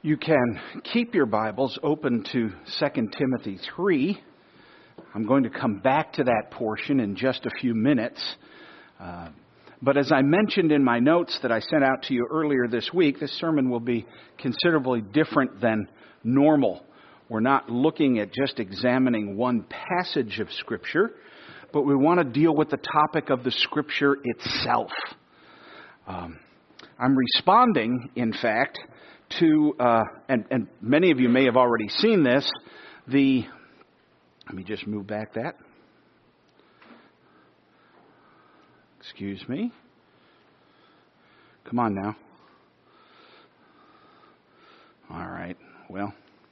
You can keep your Bibles open to 2 Timothy 3. I'm going to come back to that portion in just a few minutes. But as I mentioned in my notes that I sent out to you earlier this week, this sermon will be considerably different than normal. We're not looking at just examining one passage of Scripture, but we want to deal with the topic of the Scripture itself. I'm responding, in fact, to, and many of you may have already seen this, let me just move back that. Excuse me. Come on now. All right. Well,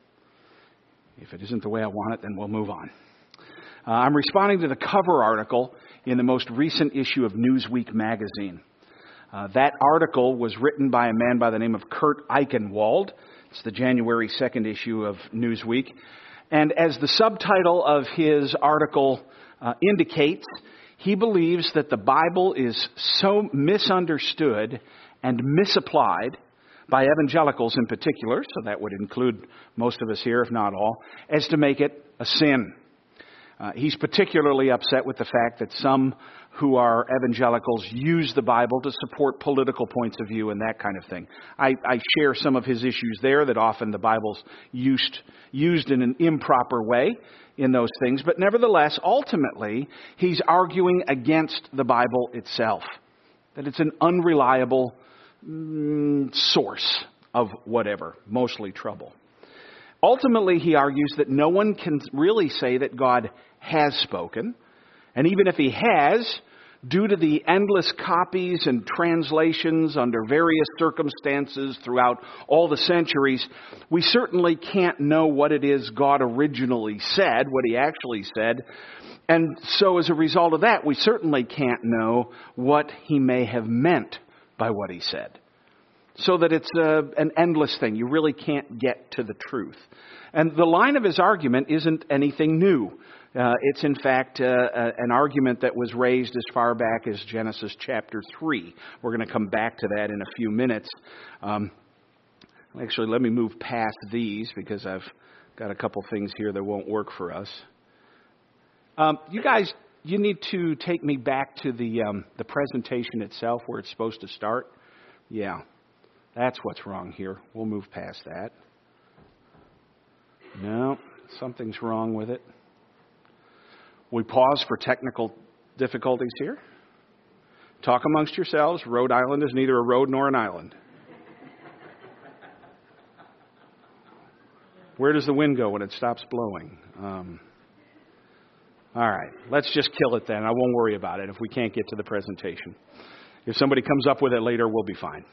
if it isn't the way I want it, then we'll move on. I'm responding to the cover article in the most recent issue of Newsweek magazine. That article was written by a man by the name of Kurt Eichenwald. It's the January 2nd issue of Newsweek. And as the subtitle of his article indicates, he believes that the Bible is so misunderstood and misapplied by evangelicals in particular, so that would include most of us here, if not all, as to make it a sin. He's particularly upset with the fact that some who are evangelicals use the Bible to support political points of view and that kind of thing. I share some of his issues there, that often the Bible's used in an improper way in those things. But nevertheless, ultimately, he's arguing against the Bible itself, that it's an unreliable source of whatever, mostly trouble. Ultimately, he argues that no one can really say that God has spoken. And even if he has, due to the endless copies and translations under various circumstances throughout all the centuries, we certainly can't know what it is God originally said, what he actually said. And so as a result of that, we certainly can't know what he may have meant by what he said. So that it's an endless thing. You really can't get to the truth. And the line of his argument isn't anything new. It's in fact an argument that was raised as far back as Genesis chapter 3. We're going to come back to that in a few minutes. Actually, let me move past these because I've got a couple things here that won't work for us. You guys, you need to take me back to the presentation itself where it's supposed to start. Yeah. That's what's wrong here. We'll move past that. No, something's wrong with it. We pause for technical difficulties here. Talk amongst yourselves. Rhode Island is neither a road nor an island. Where does the wind go when it stops blowing? All right, let's just kill it then. I won't worry about it if we can't get to the presentation. If somebody comes up with it later, we'll be fine.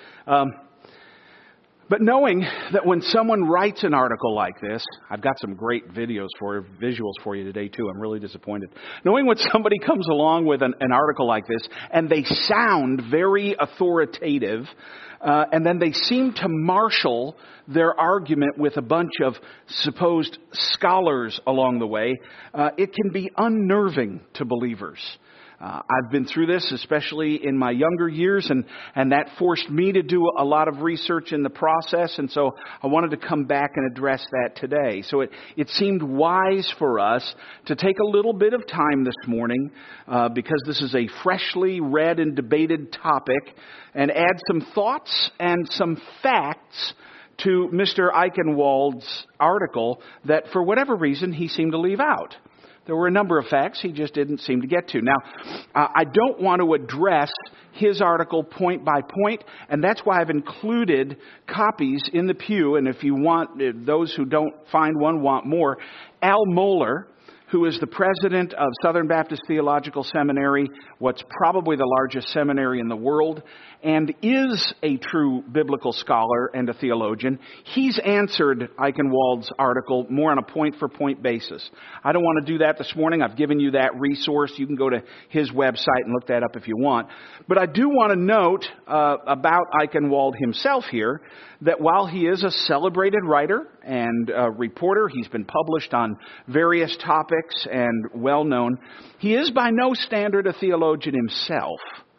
But knowing that when someone writes an article like this, I've got some great visuals for you today too. I'm really disappointed. Knowing when somebody comes along with an article like this and they sound very authoritative, and then they seem to marshal their argument with a bunch of supposed scholars along the way, it can be unnerving to believers. I've been through this, especially in my younger years, and that forced me to do a lot of research in the process, and so I wanted to come back and address that today. So it seemed wise for us to take a little bit of time this morning, because this is a freshly read and debated topic, and add some thoughts and some facts to Mr. Eichenwald's article that, for whatever reason, he seemed to leave out. There were a number of facts he just didn't seem to get to. Now, I don't want to address his article point by point, and that's why I've included copies in the pew. And if you want, those who don't find one want more, Al Mohler, who is the president of Southern Baptist Theological Seminary, what's probably the largest seminary in the world, and is a true biblical scholar and a theologian. He's answered Eichenwald's article more on a point-for-point basis. I don't want to do that this morning. I've given you that resource. You can go to his website and look that up if you want. But I do want to note about Eichenwald himself here that while he is a celebrated writer and reporter, he's been published on various topics and well-known, he is by no standard a theologian himself.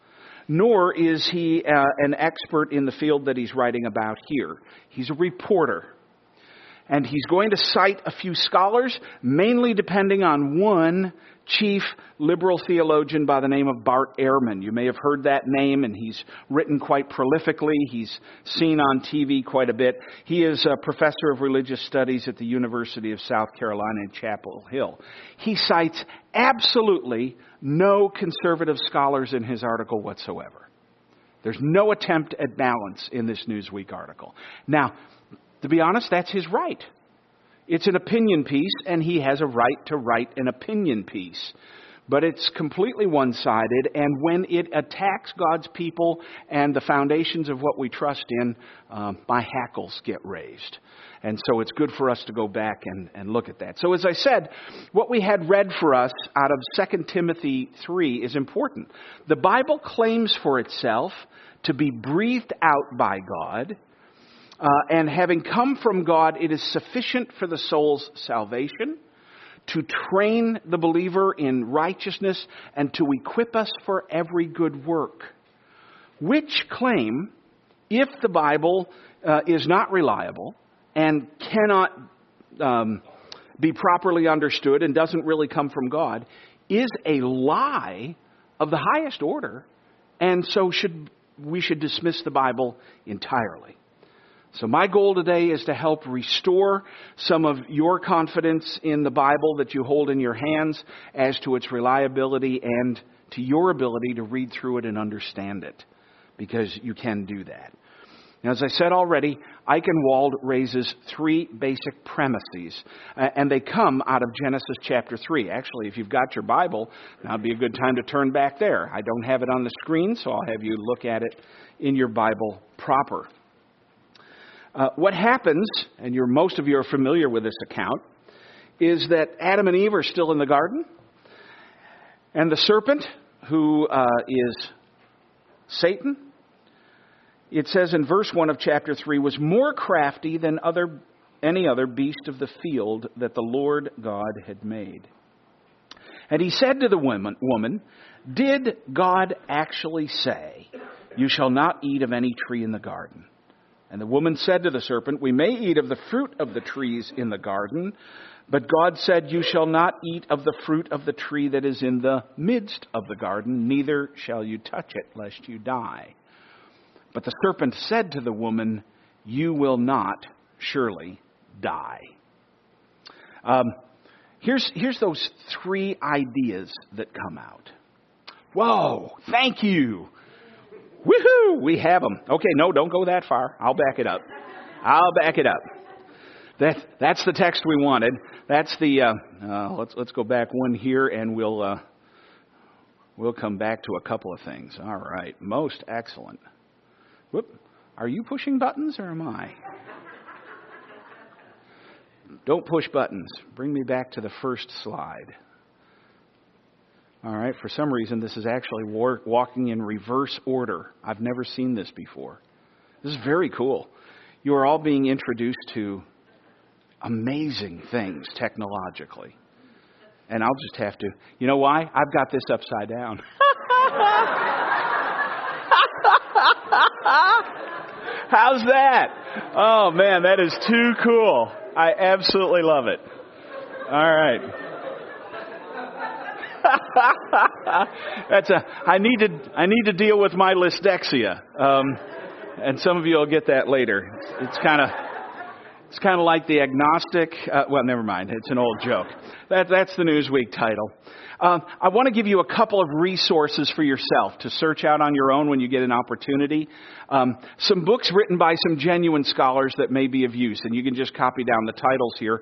nor is he an expert in the field that he's writing about here. He's a reporter. And he's going to cite a few scholars, mainly depending on one chief liberal theologian by the name of Bart Ehrman. You may have heard that name, and he's written quite prolifically. He's seen on TV quite a bit. He is a professor of religious studies at the University of South Carolina in Chapel Hill. He cites absolutely no conservative scholars in his article whatsoever. There's no attempt at balance in this Newsweek article. Now, to be honest, that's his right. It's an opinion piece, and he has a right to write an opinion piece. But it's completely one-sided, and when it attacks God's people and the foundations of what we trust in, my hackles get raised. And so it's good for us to go back and look at that. So as I said, what we had read for us out of 2 Timothy 3 is important. The Bible claims for itself to be breathed out by God, and having come from God, it is sufficient for the soul's salvation, to train the believer in righteousness, and to equip us for every good work. Which claim, if the Bible is not reliable and cannot be properly understood and doesn't really come from God, is a lie of the highest order, and so we should dismiss the Bible entirely. So my goal today is to help restore some of your confidence in the Bible that you hold in your hands as to its reliability and to your ability to read through it and understand it, because you can do that. Now, as I said already, Eichenwald raises three basic premises, and they come out of Genesis chapter 3. Actually, if you've got your Bible, now would be a good time to turn back there. I don't have it on the screen, so I'll have you look at it in your Bible proper. What happens, and most of you are familiar with this account, is that Adam and Eve are still in the garden, and the serpent, who is Satan, it says in verse 1 of chapter 3, was more crafty than any other beast of the field that the Lord God had made. And he said to the woman, "Did God actually say, 'You shall not eat of any tree in the garden'?" And the woman said to the serpent, "We may eat of the fruit of the trees in the garden, but God said, 'You shall not eat of the fruit of the tree that is in the midst of the garden, neither shall you touch it, lest you die.' But the serpent said to the woman, 'You will not surely die.'" Here's those three ideas that come out. Whoa, thank you. Woohoo! We have them. Okay, no, don't go that far. I'll back it up. That's the text we wanted. That's the. Let's go back one here, and we'll come back to a couple of things. All right, most excellent. Whoop! Are you pushing buttons, or am I? Don't push buttons. Bring me back to the first slide. All right, for some reason, this is actually walking in reverse order. I've never seen this before. This is very cool. You are all being introduced to amazing things technologically. And I'll just have to, you know why? I've got this upside down. How's that? Oh, man, that is too cool. I absolutely love it. All right. I need to deal with my dyslexia, and some of you will get that later. It's kind of like the agnostic. Well, never mind. It's an old joke. That's the Newsweek title. I want to give you a couple of resources for yourself to search out on your own when you get an opportunity. Some books written by some genuine scholars that may be of use, and you can just copy down the titles here.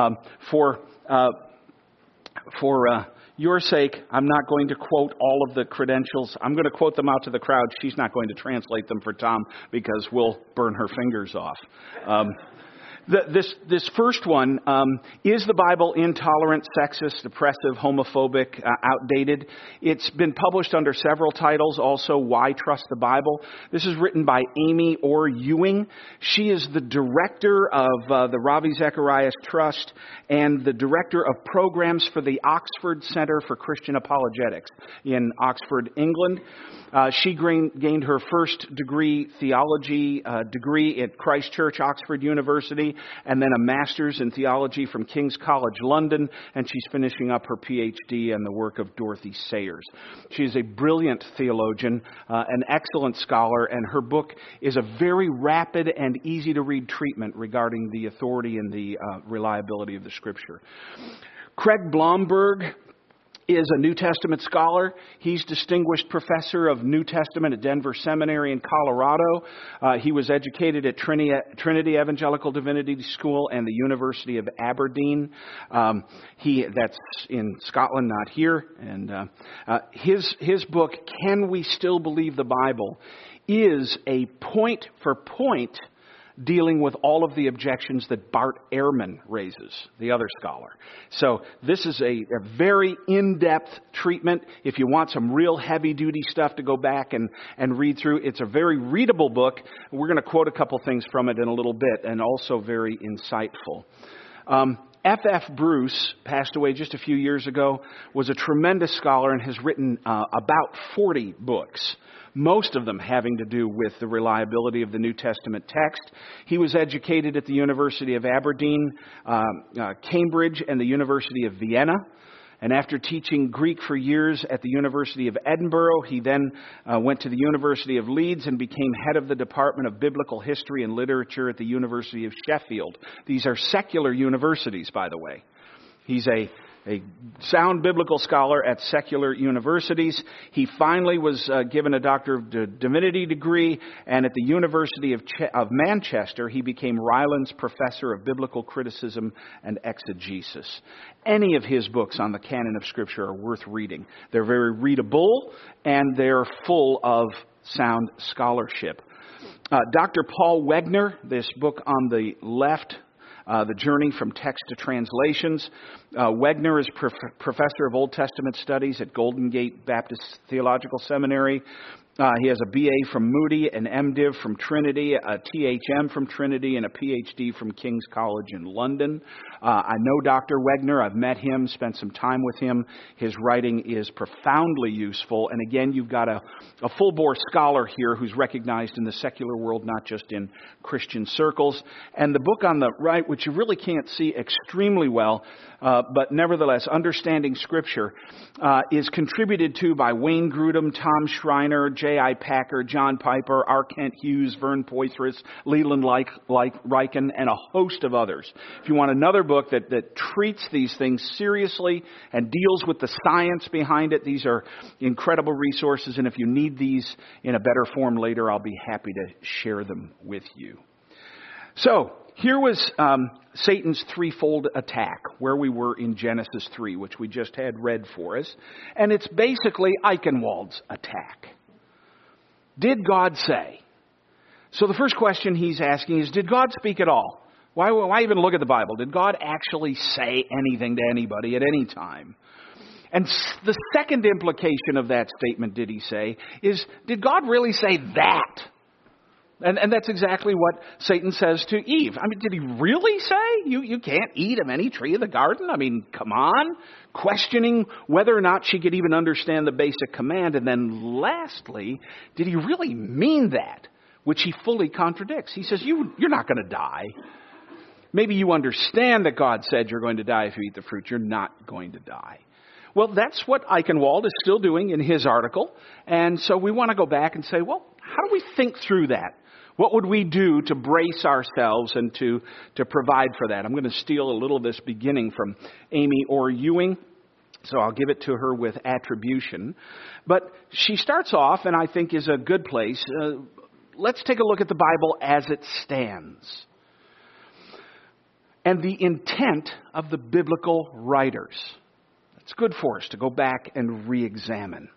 For your sake, I'm not going to quote all of the credentials. I'm going to quote them out to the crowd. She's not going to translate them for Tom because we'll burn her fingers off. This first one, is the Bible intolerant, sexist, oppressive, homophobic, outdated? It's been published under several titles. Also, Why Trust the Bible? This is written by Amy Orr Ewing. She is the director of the Ravi Zacharias Trust and the director of programs for the Oxford Center for Christian Apologetics in Oxford, England. She gained her first degree theology degree at Christ Church, Oxford University, and then a master's in theology from King's College, London, and she's finishing up her PhD in the work of Dorothy Sayers. She is a brilliant theologian, an excellent scholar, and her book is a very rapid and easy-to-read treatment regarding the authority and the reliability of the Scripture. Craig Blomberg is a New Testament scholar. He's distinguished professor of New Testament at Denver Seminary in Colorado. He was educated at Trinity Evangelical Divinity School and the University of Aberdeen. That's in Scotland, not here. And his book, Can We Still Believe the Bible?, is a point-for-point dealing with all of the objections that Bart Ehrman raises, the other scholar. So this is a very in-depth treatment. If you want some real heavy-duty stuff to go back and read through, it's a very readable book. We're going to quote a couple things from it in a little bit, and also very insightful. F.F. Bruce passed away just a few years ago, was a tremendous scholar and has written about 40 books, most of them having to do with the reliability of the New Testament text. He was educated at the University of Aberdeen, Cambridge, and the University of Vienna. And after teaching Greek for years at the University of Edinburgh, he then went to the University of Leeds and became head of the Department of Biblical History and Literature at the University of Sheffield. These are secular universities, by the way. He's a sound biblical scholar at secular universities. He finally was given a Doctor of Divinity degree, and at the University of Manchester, he became Rylands Professor of Biblical Criticism and Exegesis. Any of his books on the canon of Scripture are worth reading. They're very readable, and they're full of sound scholarship. Dr. Paul Wegner, this book on the left, The Journey from Text to Translations. Wegner is professor of Old Testament studies at Golden Gate Baptist Theological Seminary. He has a BA from Moody, an MDiv from Trinity, a THM from Trinity, and a PhD from King's College in London. I know Dr. Wegner. I've met him, spent some time with him. His writing is profoundly useful. And again, you've got a full-bore scholar here who's recognized in the secular world, not just in Christian circles. And the book on the right, which you really can't see extremely well, but nevertheless, Understanding Scripture, is contributed to by Wayne Grudem, Tom Schreiner, J.I. Packer, John Piper, R. Kent Hughes, Vern Poitras, Leland Ryken, and a host of others. If you want another book that treats these things seriously and deals with the science behind it, these are incredible resources. And if you need these in a better form later, I'll be happy to share them with you. So, here was Satan's threefold attack, where we were in Genesis 3, which we just had read for us. And it's basically Eichenwald's attack. Did God say? So the first question he's asking is, did God speak at all? Why even look at the Bible? Did God actually say anything to anybody at any time? And the second implication of that statement, did he say, is, did God really say that? And that's exactly what Satan says to Eve. I mean, did he really say you can't eat of any tree of the garden? I mean, come on. Questioning whether or not she could even understand the basic command. And then lastly, did he really mean that? Which he fully contradicts. He says, you're not going to die. Maybe you understand that God said you're going to die if you eat the fruit. You're not going to die. Well, that's what Eichenwald is still doing in his article. And so we want to go back and say, well, how do we think through that? What would we do to brace ourselves and to provide for that? I'm going to steal a little of this beginning from Amy Orr Ewing, so I'll give it to her with attribution. But she starts off, and I think is a good place. Let's take a look at the Bible as it stands. And the intent of the biblical writers. It's good for us to go back and re-examine.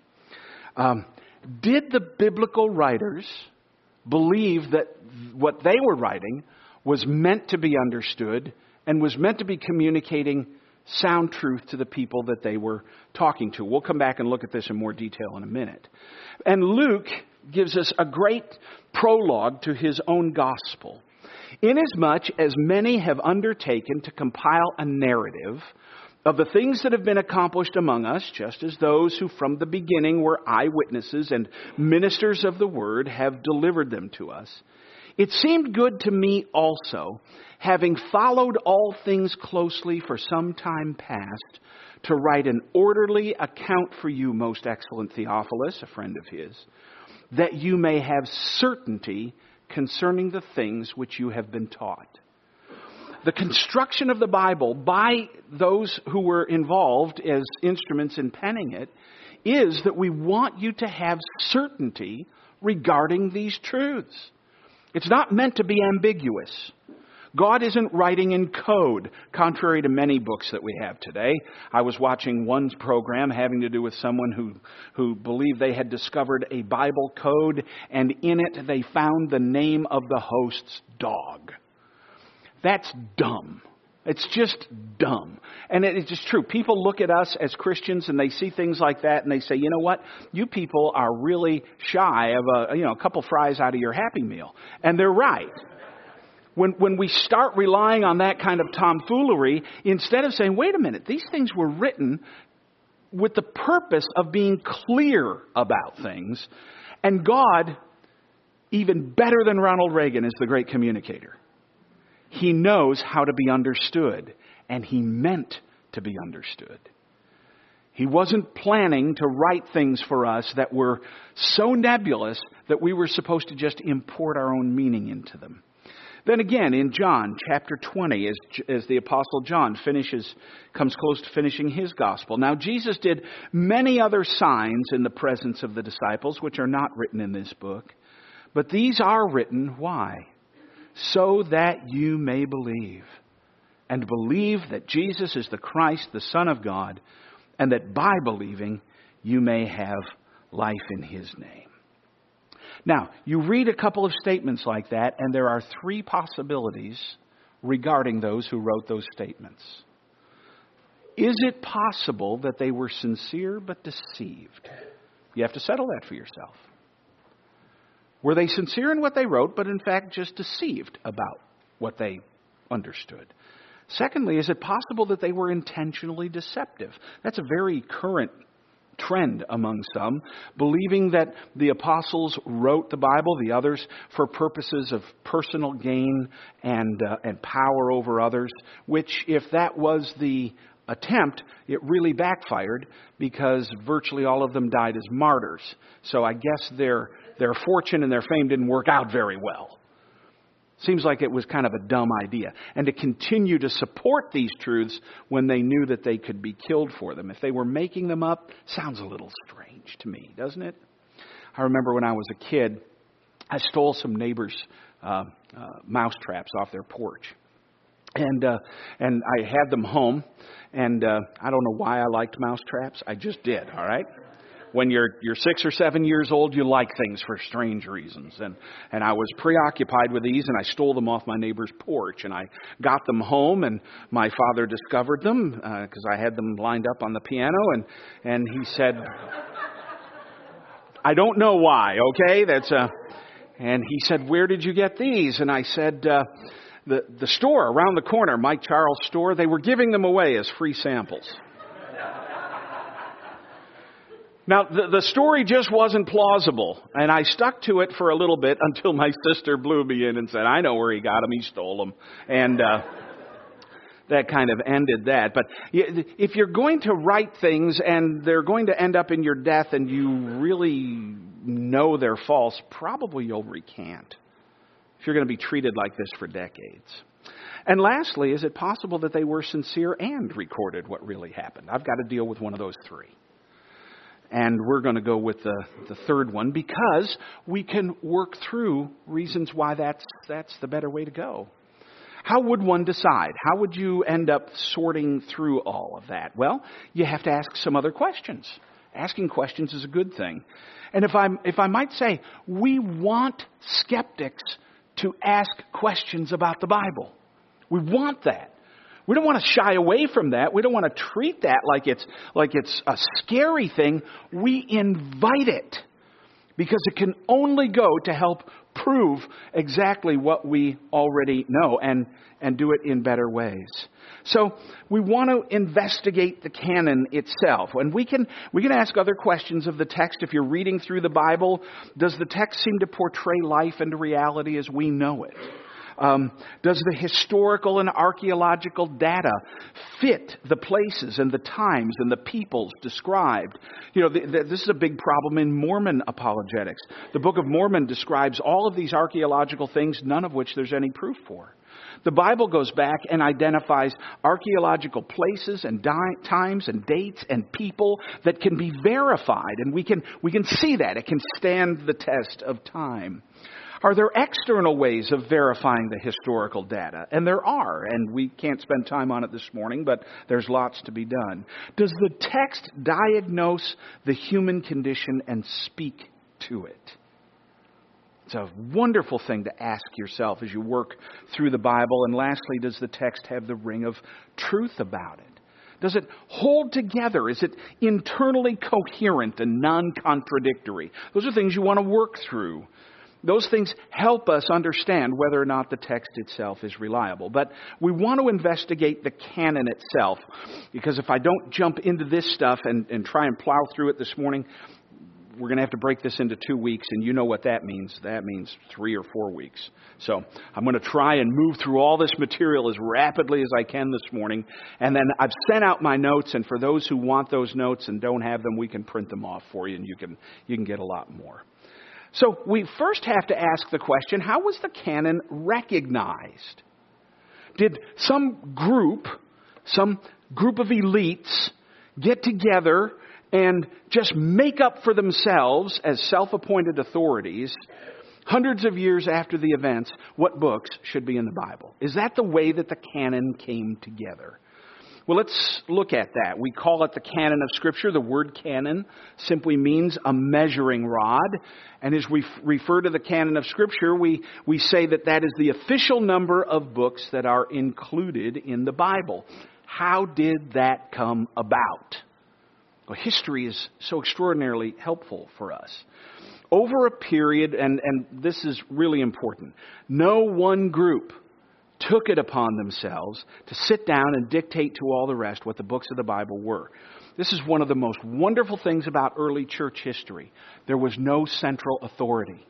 Did the biblical writers believe that what they were writing was meant to be understood and was meant to be communicating sound truth to the people that they were talking to. We'll come back and look at this in more detail in a minute. And Luke gives us a great prologue to his own gospel. Inasmuch as many have undertaken to compile a narrative of the things that have been accomplished among us, just as those who from the beginning were eyewitnesses and ministers of the word have delivered them to us, it seemed good to me also, having followed all things closely for some time past, to write an orderly account for you, most excellent Theophilus, a friend of his, that you may have certainty concerning the things which you have been taught. The construction of the Bible by those who were involved as instruments in penning it is that we want you to have certainty regarding these truths. It's not meant to be ambiguous. God isn't writing in code, contrary to many books that we have today. I was watching one program having to do with someone who believed they had discovered a Bible code, and in it they found the name of the host's dog. That's dumb. It's just dumb. And it's just true. People look at us as Christians and they see things like that and they say, you know what? You people are really shy of a couple fries out of your Happy Meal. And they're right. When we start relying on that kind of tomfoolery, instead of saying, wait a minute, these things were written with the purpose of being clear about things. And God, even better than Ronald Reagan, is the great communicator. He knows how to be understood, and he meant to be understood. He wasn't planning to write things for us that were so nebulous that we were supposed to just import our own meaning into them. Then again, in John chapter 20, as the Apostle John comes close to finishing his gospel. Now, Jesus did many other signs in the presence of the disciples, which are not written in this book. But these are written, why? So that you may believe. And believe that Jesus is the Christ, the Son of God, and that by believing you may have life in his name. Now, you read a couple of statements like that, and there are three possibilities regarding those who wrote those statements. Is it possible that they were sincere but deceived? You have to settle that for yourself. Were they sincere in what they wrote, but in fact just deceived about what they understood? Secondly, is it possible that they were intentionally deceptive? That's a very current trend among some, believing that the apostles wrote the Bible, the others for purposes of personal gain and power over others, which if that was the attempt, it really backfired because virtually all of them died as martyrs. So I guess their fortune and their fame didn't work out very well. Seems like it was kind of a dumb idea. And to continue to support these truths when they knew that they could be killed for them. If they were making them up, sounds a little strange to me, doesn't it? I remember when I was a kid, I stole some neighbors' mouse traps off their porch. And I had them home. And I don't know why I liked mouse traps. I just did, all right? When you're 6 or 7 years old, you like things for strange reasons. And I was preoccupied with these, and I stole them off my neighbor's porch. And I got them home, and my father discovered them because I had them lined up on the piano. And he said, I don't know why, okay? And he said, where did you get these? And I said, the store around the corner, Mike Charles' store, they were giving them away as free samples. Now, the story just wasn't plausible, and I stuck to it for a little bit until my sister blew me in and said, I know where he got them, he stole them. And that kind of ended that. But if you're going to write things and they're going to end up in your death and you really know they're false, probably you'll recant if you're going to be treated like this for decades. And lastly, is it possible that they were sincere and recorded what really happened? I've got to deal with one of those three. And we're going to go with the third one because we can work through reasons why that's the better way to go. How would one decide? How would you end up sorting through all of that? Well, you have to ask some other questions. Asking questions is a good thing. And if I might say, we want skeptics to ask questions about the Bible. We want that. We don't want to shy away from that. We don't want to treat that like it's a scary thing. We invite it because it can only go to help prove exactly what we already know and do it in better ways. So we want to investigate the canon itself. And we can ask other questions of the text. If you're reading through the Bible, does the text seem to portray life into reality as we know it? Does the historical and archaeological data fit the places and the times and the peoples described? This is a big problem in Mormon apologetics. The Book of Mormon describes all of these archaeological things, none of which there's any proof for. The Bible goes back and identifies archaeological places and times and dates and people that can be verified, and we can see that. It can stand the test of time. Are there external ways of verifying the historical data? And there are, and we can't spend time on it this morning, but there's lots to be done. Does the text diagnose the human condition and speak to it? It's a wonderful thing to ask yourself as you work through the Bible. And lastly, does the text have the ring of truth about it? Does it hold together? Is it internally coherent and non-contradictory? Those are things you want to work through. Those things help us understand whether or not the text itself is reliable. But we want to investigate the canon itself, because if I don't jump into this stuff and try and plow through it this morning, we're going to have to break this into 2 weeks, and you know what that means. That means 3 or 4 weeks. So I'm going to try and move through all this material as rapidly as I can this morning. And then I've sent out my notes, and for those who want those notes and don't have them, we can print them off for you, and you can get a lot more. So we first have to ask the question, how was the canon recognized? Did some group of elites get together and just make up for themselves as self-appointed authorities, hundreds of years after the events, what books should be in the Bible? Is that the way that the canon came together? Well, let's look at that. We call it the canon of Scripture. The word canon simply means a measuring rod. And as we refer to the canon of Scripture, we say that is the official number of books that are included in the Bible. How did that come about? Well, history is so extraordinarily helpful for us. Over a period, and this is really important, no one group took it upon themselves to sit down and dictate to all the rest what the books of the Bible were. This is one of the most wonderful things about early church history. There was no central authority.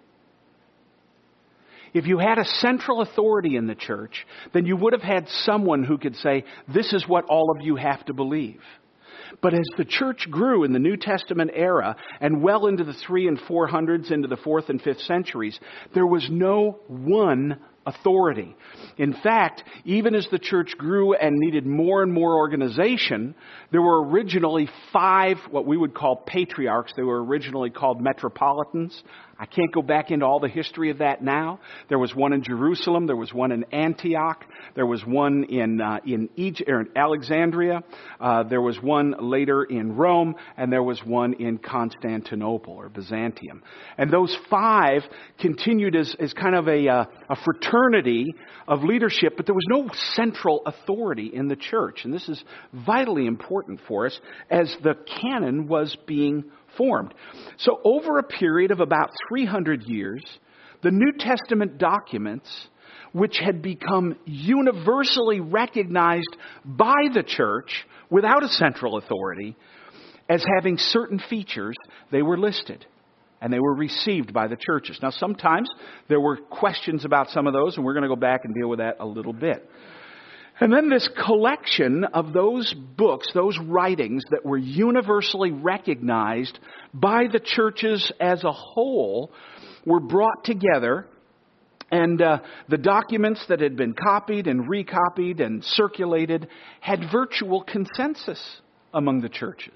If you had a central authority in the church, then you would have had someone who could say, this is what all of you have to believe. But as the church grew in the New Testament era and well into the 300s and 400s, into the 4th and 5th centuries, there was no one authority. In fact, even as the church grew and needed more and more organization, there were originally 5 what we would call patriarchs. They were originally called metropolitans. I can't go back into all the history of that now. There was one in Jerusalem. There was one in Antioch. There was one in Egypt, or in Alexandria. There was one later in Rome, and there was one in Constantinople or Byzantium. And those 5 continued as kind of a fraternity of leadership, but there was no central authority in the church. And this is vitally important for us as the canon was being formed. So over a period of about 300 years, the New Testament documents, which had become universally recognized by the church without a central authority as having certain features, they were listed. And they were received by the churches. Now, sometimes there were questions about some of those, and we're going to go back and deal with that a little bit. And then this collection of those books, those writings that were universally recognized by the churches as a whole, were brought together. And the documents that had been copied and recopied and circulated had virtual consensus among the churches.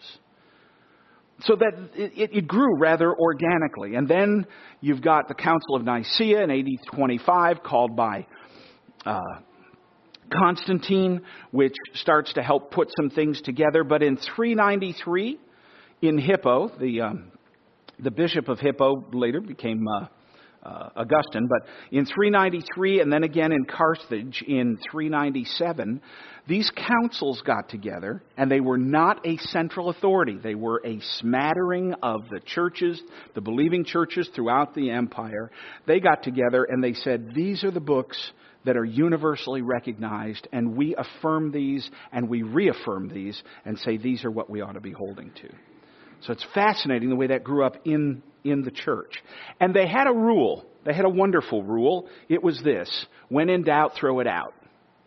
So that it grew rather organically. And then you've got the Council of Nicaea in AD 25, called by Constantine, which starts to help put some things together. But in 393, in Hippo, the bishop of Hippo later became Augustine, but in 393 and then again in Carthage in 397, these councils got together, and they were not a central authority. They were a smattering of the churches, the believing churches throughout the empire. They got together and they said, these are the books that are universally recognized, and we affirm these and we reaffirm these and say these are what we ought to be holding to. So it's fascinating the way that grew up in the church. And they had a rule. They had a wonderful rule. It was this: when in doubt, throw it out.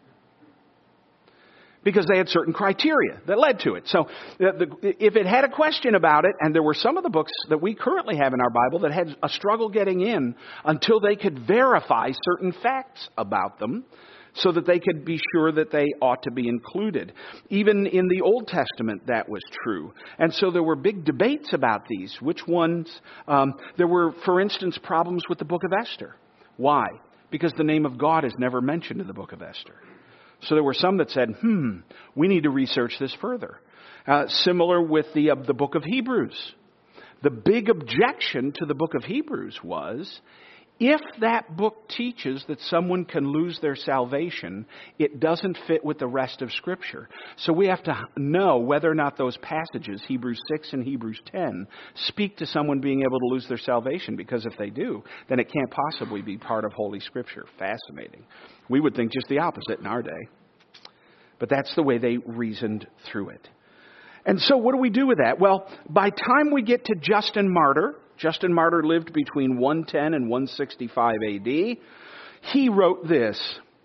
Because they had certain criteria that led to it. So if it had a question about it, and there were some of the books that we currently have in our Bible that had a struggle getting in until they could verify certain facts about them, so that they could be sure that they ought to be included. Even in the Old Testament, that was true. And so there were big debates about these. Which ones? There were, for instance, problems with the book of Esther. Why? Because the name of God is never mentioned in the book of Esther. So there were some that said, we need to research this further. Similar with the book of Hebrews. The big objection to the book of Hebrews was, if that book teaches that someone can lose their salvation, it doesn't fit with the rest of Scripture. So we have to know whether or not those passages, Hebrews 6 and Hebrews 10, speak to someone being able to lose their salvation. Because if they do, then it can't possibly be part of Holy Scripture. Fascinating. We would think just the opposite in our day. But that's the way they reasoned through it. And so what do we do with that? Well, by time we get to Justin Martyr lived between 110 and 165 AD. He wrote this: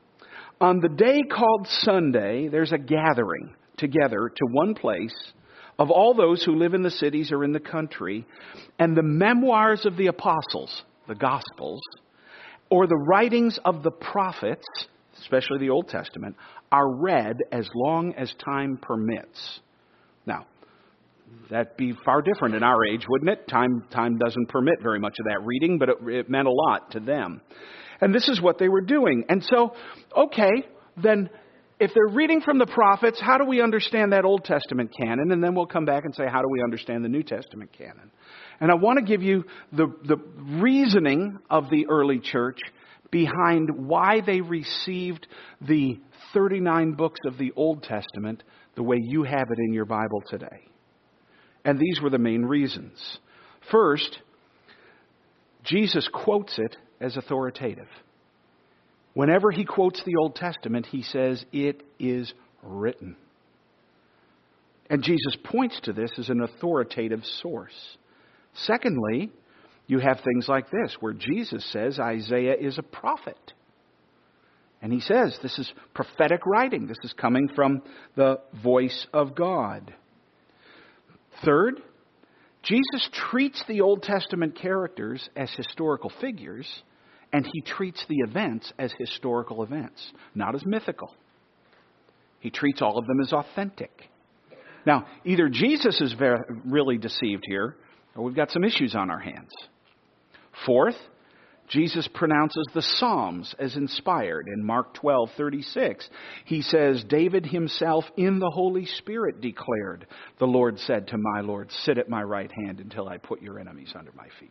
on the day called Sunday, there's a gathering together to one place of all those who live in the cities or in the country, and the memoirs of the apostles, the Gospels, or the writings of the prophets, especially the Old Testament, are read as long as time permits. Now, that'd be far different in our age, wouldn't it? Time doesn't permit very much of that reading, but it meant a lot to them. And this is what they were doing. And so, okay, then if they're reading from the prophets, how do we understand that Old Testament canon? And then we'll come back and say, how do we understand the New Testament canon? And I want to give you the reasoning of the early church behind why they received the 39 books of the Old Testament the way you have it in your Bible today. And these were the main reasons. First, Jesus quotes it as authoritative. Whenever he quotes the Old Testament, he says, it is written. And Jesus points to this as an authoritative source. Secondly, you have things like this, where Jesus says Isaiah is a prophet. And he says this is prophetic writing. This is coming from the voice of God. Third, Jesus treats the Old Testament characters as historical figures, and he treats the events as historical events, not as mythical. He treats all of them as authentic. Now, either Jesus is really deceived here, or we've got some issues on our hands. Fourth, Jesus pronounces the Psalms as inspired. In Mark 12:36, he says, David himself in the Holy Spirit declared, the Lord said to my Lord, sit at my right hand until I put your enemies under my feet.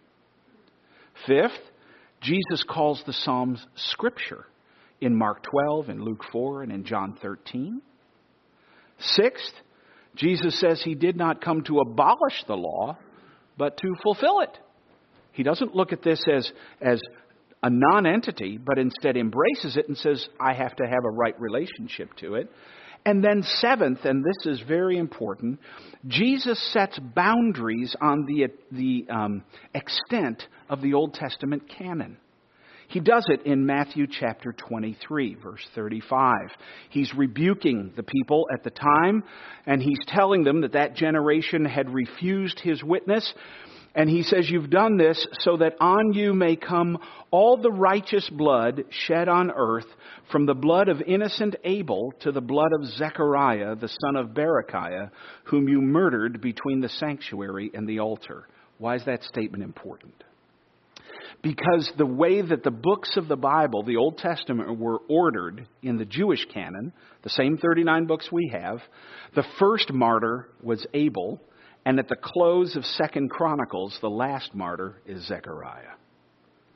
Fifth, Jesus calls the Psalms Scripture in Mark 12, in Luke 4, and in John 13. Sixth, Jesus says he did not come to abolish the law, but to fulfill it. He doesn't look at this as a non-entity, but instead embraces it and says, I have to have a right relationship to it. And then seventh, and this is very important, Jesus sets boundaries on the extent of the Old Testament canon. He does it in Matthew chapter 23, verse 35. He's rebuking the people at the time, and he's telling them that generation had refused his witness. And he says, you've done this so that on you may come all the righteous blood shed on earth, from the blood of innocent Abel to the blood of Zechariah, the son of Berechiah, whom you murdered between the sanctuary and the altar. Why is that statement important? Because the way that the books of the Bible, the Old Testament, were ordered in the Jewish canon, the same 39 books we have, the first martyr was Abel. And at the close of 2 Chronicles, the last martyr is Zechariah.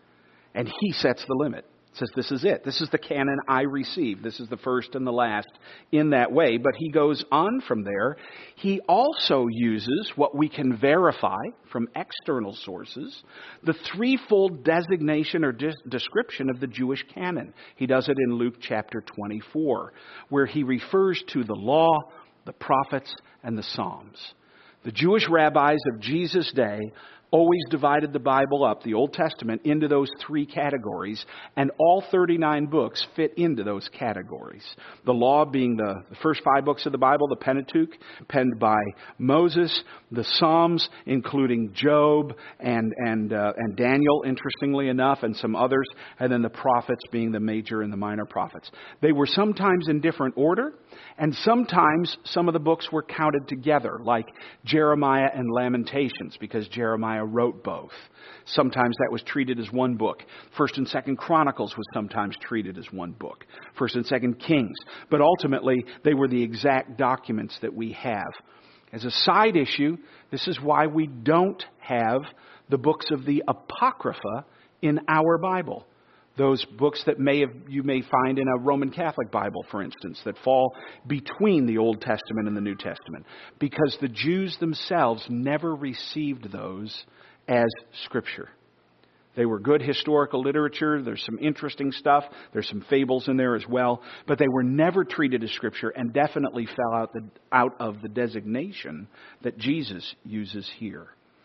And he sets the limit. Says, this is it. This is the canon I receive. This is the first and the last in that way. But he goes on from there. He also uses what we can verify from external sources, the threefold designation or description of the Jewish canon. He does it in Luke chapter 24, where he refers to the law, the prophets, and the Psalms. The Jewish rabbis of Jesus' day always divided the Bible up, the Old Testament, into those three categories, and all 39 books fit into those categories. The law being the first 5 books of the Bible, the Pentateuch, penned by Moses, the Psalms, including Job and Daniel, interestingly enough, and some others, and then the prophets being the major and the minor prophets. They were sometimes in different order, and sometimes some of the books were counted together, like Jeremiah and Lamentations, because Jeremiah wrote both. Sometimes that was treated as one book. 1st and 2nd Chronicles was sometimes treated as one book. 1st and 2nd Kings. But ultimately, they were the exact documents that we have. As a side issue, this is why we don't have the books of the Apocrypha in our Bible. Those books that you may find in a Roman Catholic Bible, for instance, that fall between the Old Testament and the New Testament. Because the Jews themselves never received those as Scripture. They were good historical literature. There's some interesting stuff. There's some fables in there as well. But they were never treated as Scripture and definitely fell out of the designation that Jesus uses here.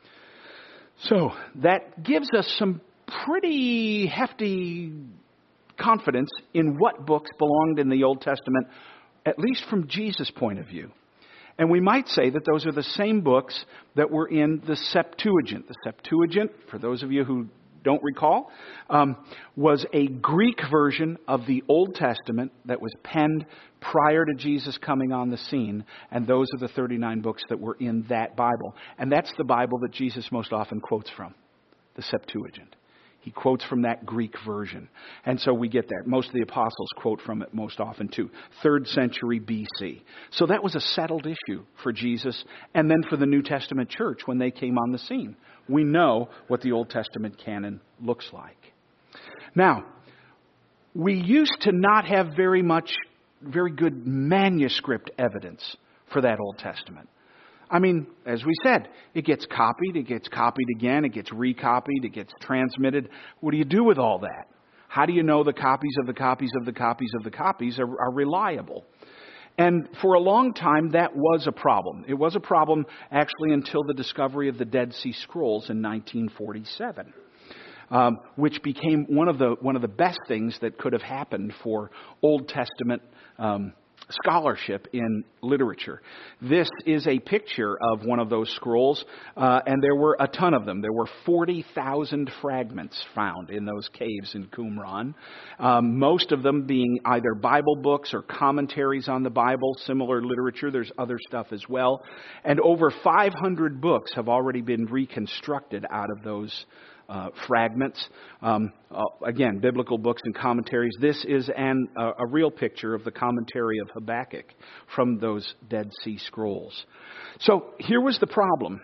So that gives us some pretty hefty confidence in what books belonged in the Old Testament, at least from Jesus' point of view. And we might say that those are the same books that were in the Septuagint. The Septuagint, for those of you who don't recall, was a Greek version of the Old Testament that was penned prior to Jesus coming on the scene. And those are the 39 books that were in that Bible. And that's the Bible that Jesus most often quotes from, the Septuagint. He quotes from that Greek version. And so we get that. Most of the apostles quote from it most often too. 3rd century BC. So that was a settled issue for Jesus and then for the New Testament church when they came on the scene. We know what the Old Testament canon looks like. Now, we used to not have very good manuscript evidence for that Old Testament. I mean, as we said, it gets copied again, it gets recopied, it gets transmitted. What do you do with all that? How do you know the copies of the copies of the copies of the copies are reliable? And for a long time, that was a problem. It was a problem actually until the discovery of the Dead Sea Scrolls in 1947. Which became one of the best things that could have happened for Old Testament scholarship in literature. This is a picture of one of those scrolls, and there were a ton of them. There were 40,000 fragments found in those caves in Qumran, most of them being either Bible books or commentaries on the Bible, similar literature. There's other stuff as well. And over 500 books have already been reconstructed out of those fragments. Again, biblical books and commentaries. This is a real picture of the commentary of Habakkuk from those Dead Sea Scrolls. So here was the problem.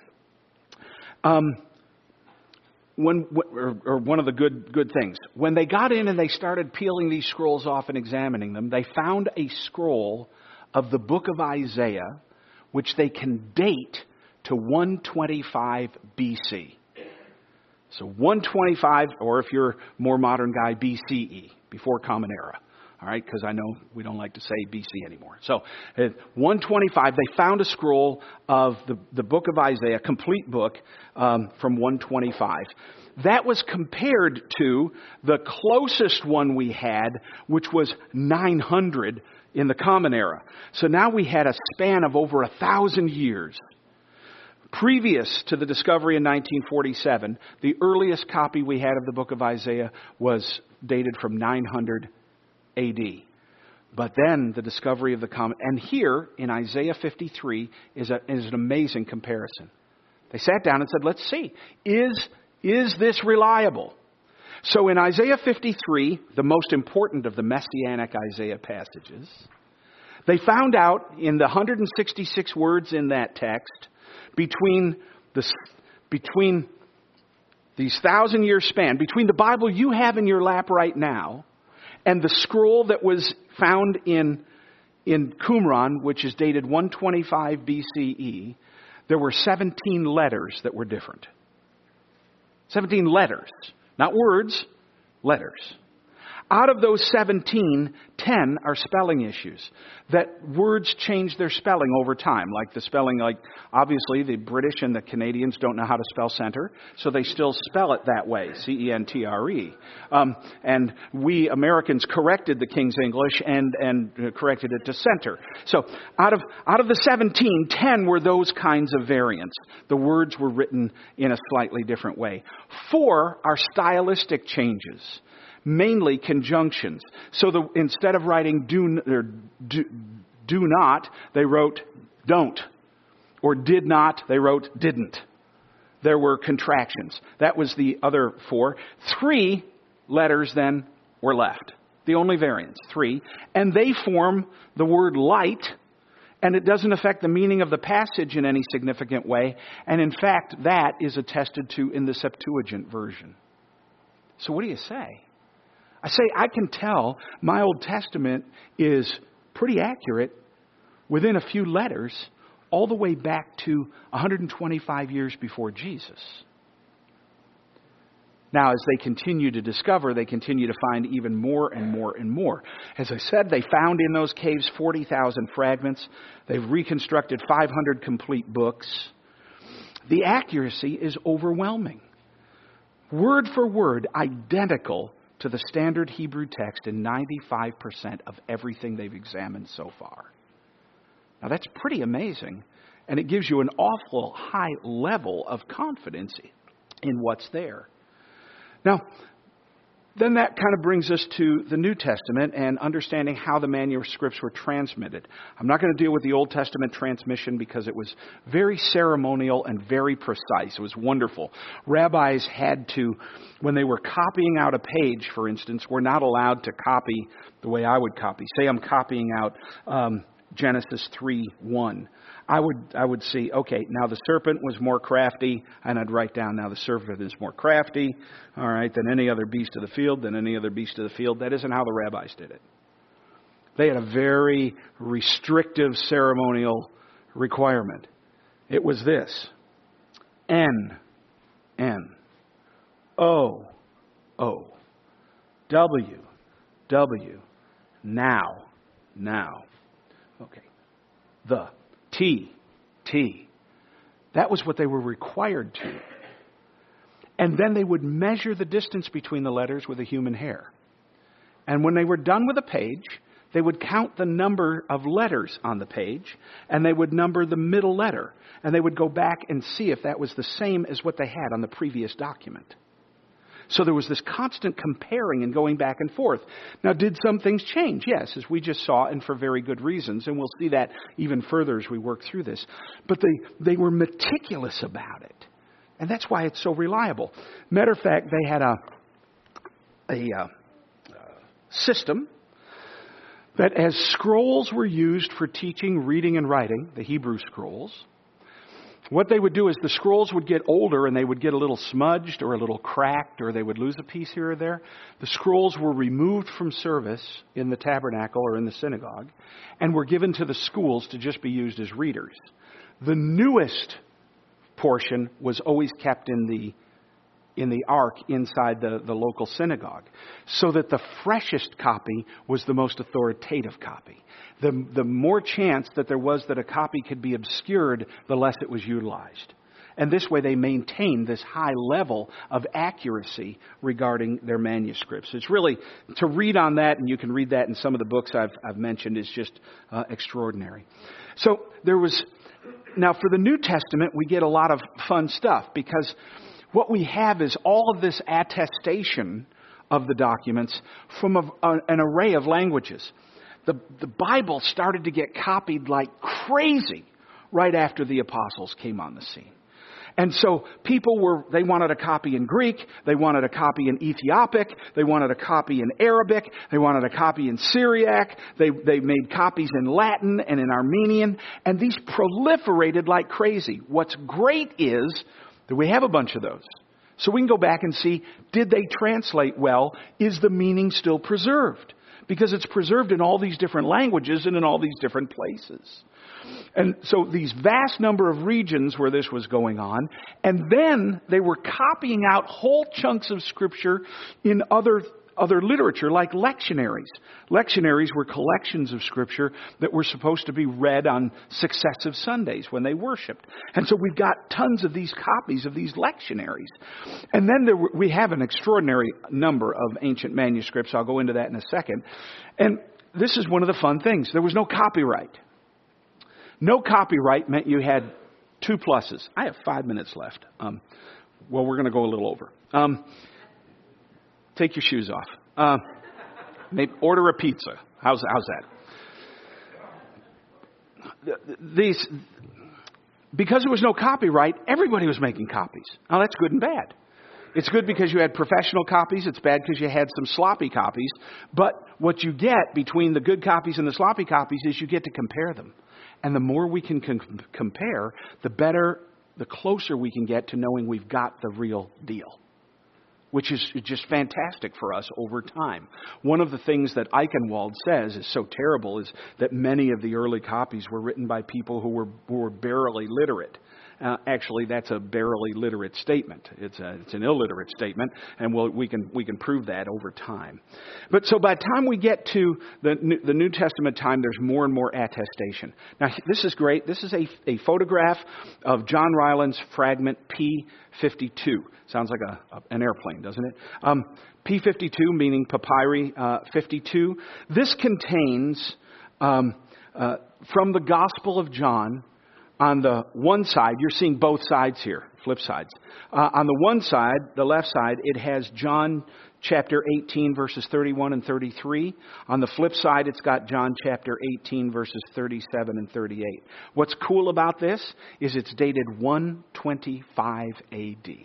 One of the good things. When they got in and they started peeling these scrolls off and examining them, they found a scroll of the book of Isaiah, which they can date to 125 BC. So 125, or if you're a more modern guy, BCE, before Common Era. All right, because I know we don't like to say BC anymore. So 125, they found a scroll of the book of Isaiah, complete book, from 125. That was compared to the closest one we had, which was 900 in the Common Era. So now we had a span of over 1,000 years. Previous to the discovery in 1947, the earliest copy we had of the book of Isaiah was dated from 900 AD. But then the discovery of the common, and here in Isaiah 53 is an amazing comparison. They sat down and said, let's see, is this reliable? So in Isaiah 53, the most important of the messianic Isaiah passages, they found out in the 166 words in that text, between these 1,000-year span between the Bible you have in your lap right now and the scroll that was found in Qumran, which is dated 125 BCE, there were 17 letters that were different. 17 letters. Not words, letters. Out of those 17, 10 are spelling issues. That words change their spelling over time. Like the spelling, like obviously the British and the Canadians don't know how to spell center, so they still spell it that way, C-E-N-T-R-E. And we Americans corrected the King's English and corrected it to center. So out of the 17, 10 were those kinds of variants. The words were written in a slightly different way. 4 are stylistic changes. Mainly conjunctions. So instead of writing do not, they wrote don't. Or did not, they wrote didn't. There were contractions. That was the other 4. 3 letters then were left. The only variants, 3. And they form the word light, and it doesn't affect the meaning of the passage in any significant way. And in fact, that is attested to in the Septuagint version. So what do you say? I say, I can tell my Old Testament is pretty accurate within a few letters all the way back to 125 years before Jesus. Now, as they continue to discover, they continue to find even more and more and more. As I said, they found in those caves 40,000 fragments. They've reconstructed 500 complete books. The accuracy is overwhelming. Word for word, identical to the standard Hebrew text in 95% of everything they've examined so far. Now that's pretty amazing, and it gives you an awful high level of confidence in what's there. Now, then that kind of brings us to the New Testament and understanding how the manuscripts were transmitted. I'm not going to deal with the Old Testament transmission because it was very ceremonial and very precise. It was wonderful. Rabbis had to, when they were copying out a page, for instance, were not allowed to copy the way I would copy. Say I'm copying out Genesis 3:1. I would see, okay, now the serpent was more crafty, and I'd write down, now the serpent is more crafty, all right, than any other beast of the field, That isn't how the rabbis did it. They had a very restrictive ceremonial requirement. It was this: N, O, W, now. Okay. The T. That was what they were required to. And then they would measure the distance between the letters with a human hair. And when they were done with a page, they would count the number of letters on the page, and they would number the middle letter. And they would go back and see if that was the same as what they had on the previous document. So there was this constant comparing and going back and forth. Now, did some things change? Yes, as we just saw, and for very good reasons. And we'll see that even further as we work through this. But they were meticulous about it. And that's why it's so reliable. Matter of fact, they had a system that as scrolls were used for teaching, reading, and writing, the Hebrew scrolls, what they would do is the scrolls would get older and they would get a little smudged or a little cracked or they would lose a piece here or there. The scrolls were removed from service in the tabernacle or in the synagogue and were given to the schools to just be used as readers. The newest portion was always kept in the ark inside the local synagogue, so that the freshest copy was the most authoritative copy. The more chance that there was that a copy could be obscured, the less it was utilized. And this way they maintained this high level of accuracy regarding their manuscripts. It's really, to read on that, and you can read that in some of the books I've mentioned, is just extraordinary. So now for the New Testament, we get a lot of fun stuff, because what we have is all of this attestation of the documents from an array of languages. The Bible started to get copied like crazy right after the apostles came on the scene. And so they wanted a copy in Greek, they wanted a copy in Ethiopic, they wanted a copy in Arabic, they wanted a copy in Syriac, they made copies in Latin and in Armenian, and these proliferated like crazy. What's great is that we have a bunch of those. So we can go back and see, did they translate well? Is the meaning still preserved? Because it's preserved in all these different languages and in all these different places. And so these vast number of regions where this was going on, and then they were copying out whole chunks of Scripture in other literature, like lectionaries. Lectionaries were collections of Scripture that were supposed to be read on successive Sundays when they worshiped. And so we've got tons of these copies of these lectionaries. And then we have an extraordinary number of ancient manuscripts. I'll go into that in a second. And this is one of the fun things. There was no copyright. No copyright meant you had 2 pluses. I have 5 minutes left. Well, we're going to go a little over. Take your shoes off. Maybe order a pizza. How's that? Because there was no copyright, everybody was making copies. Now that's good and bad. It's good because you had professional copies. It's bad because you had some sloppy copies. But what you get between the good copies and the sloppy copies is you get to compare them. And the more we can compare, the better, the closer we can get to knowing we've got the real deal. Which is just fantastic for us over time. One of the things that Eichenwald says is so terrible is that many of the early copies were written by people who were barely literate. Actually, that's a barely literate statement. It's an illiterate statement, and we can prove that over time. But so by the time we get to the New Testament time, there's more and more attestation. Now, this is great. This is a photograph of John Ryland's fragment P52. Sounds like an airplane, doesn't it? P52, meaning papyri 52. This contains, from the Gospel of John, on the one side, you're seeing both sides here, flip sides. On the one side, the left side, it has John chapter 18, verses 31 and 33. On the flip side, it's got John chapter 18, verses 37 and 38. What's cool about this is it's dated 125 A.D.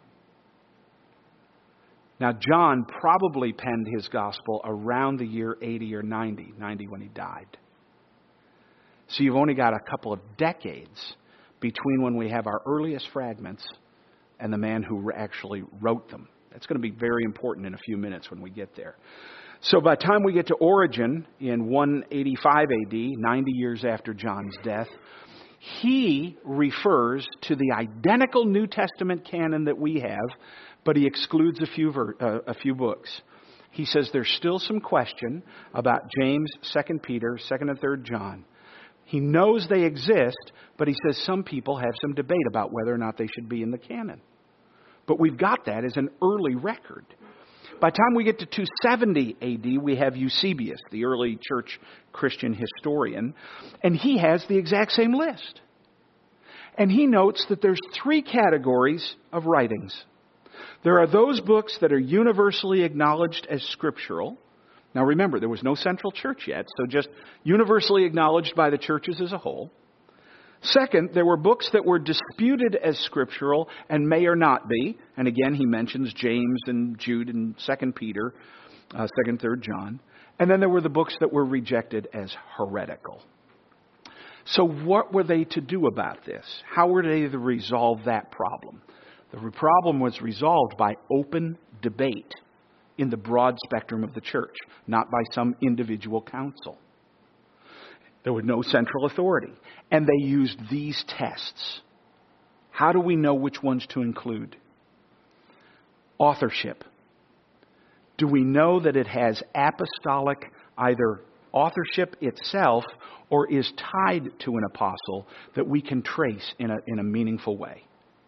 Now, John probably penned his gospel around the year 80 or 90 when he died. So you've only got a couple of decades between when we have our earliest fragments and the man who actually wrote them. That's going to be very important in a few minutes when we get there. So by the time we get to Origen in 185 AD, 90 years after John's death, he refers to the identical New Testament canon that we have, but he excludes a few books. He says there's still some question about James, 2 Peter, 2 and 3 John. He knows they exist, but he says some people have some debate about whether or not they should be in the canon. But we've got that as an early record. By the time we get to 270 AD, we have Eusebius, the early church Christian historian, and he has the exact same list. And he notes that there's 3 categories of writings. There are those books that are universally acknowledged as scriptural. Now remember, there was no central church yet, so just universally acknowledged by the churches as a whole. Second, there were books that were disputed as scriptural and may or not be. And again, he mentions James and Jude and 2 Peter, 2 and 3 John. And then there were the books that were rejected as heretical. So what were they to do about this? How were they to resolve that problem? The problem was resolved by open debate in the broad spectrum of the church, not by some individual council. There was no central authority. And they used these tests. How do we know which ones to include? Authorship. Do we know that it has apostolic, either authorship itself or is tied to an apostle that we can trace in a meaningful way?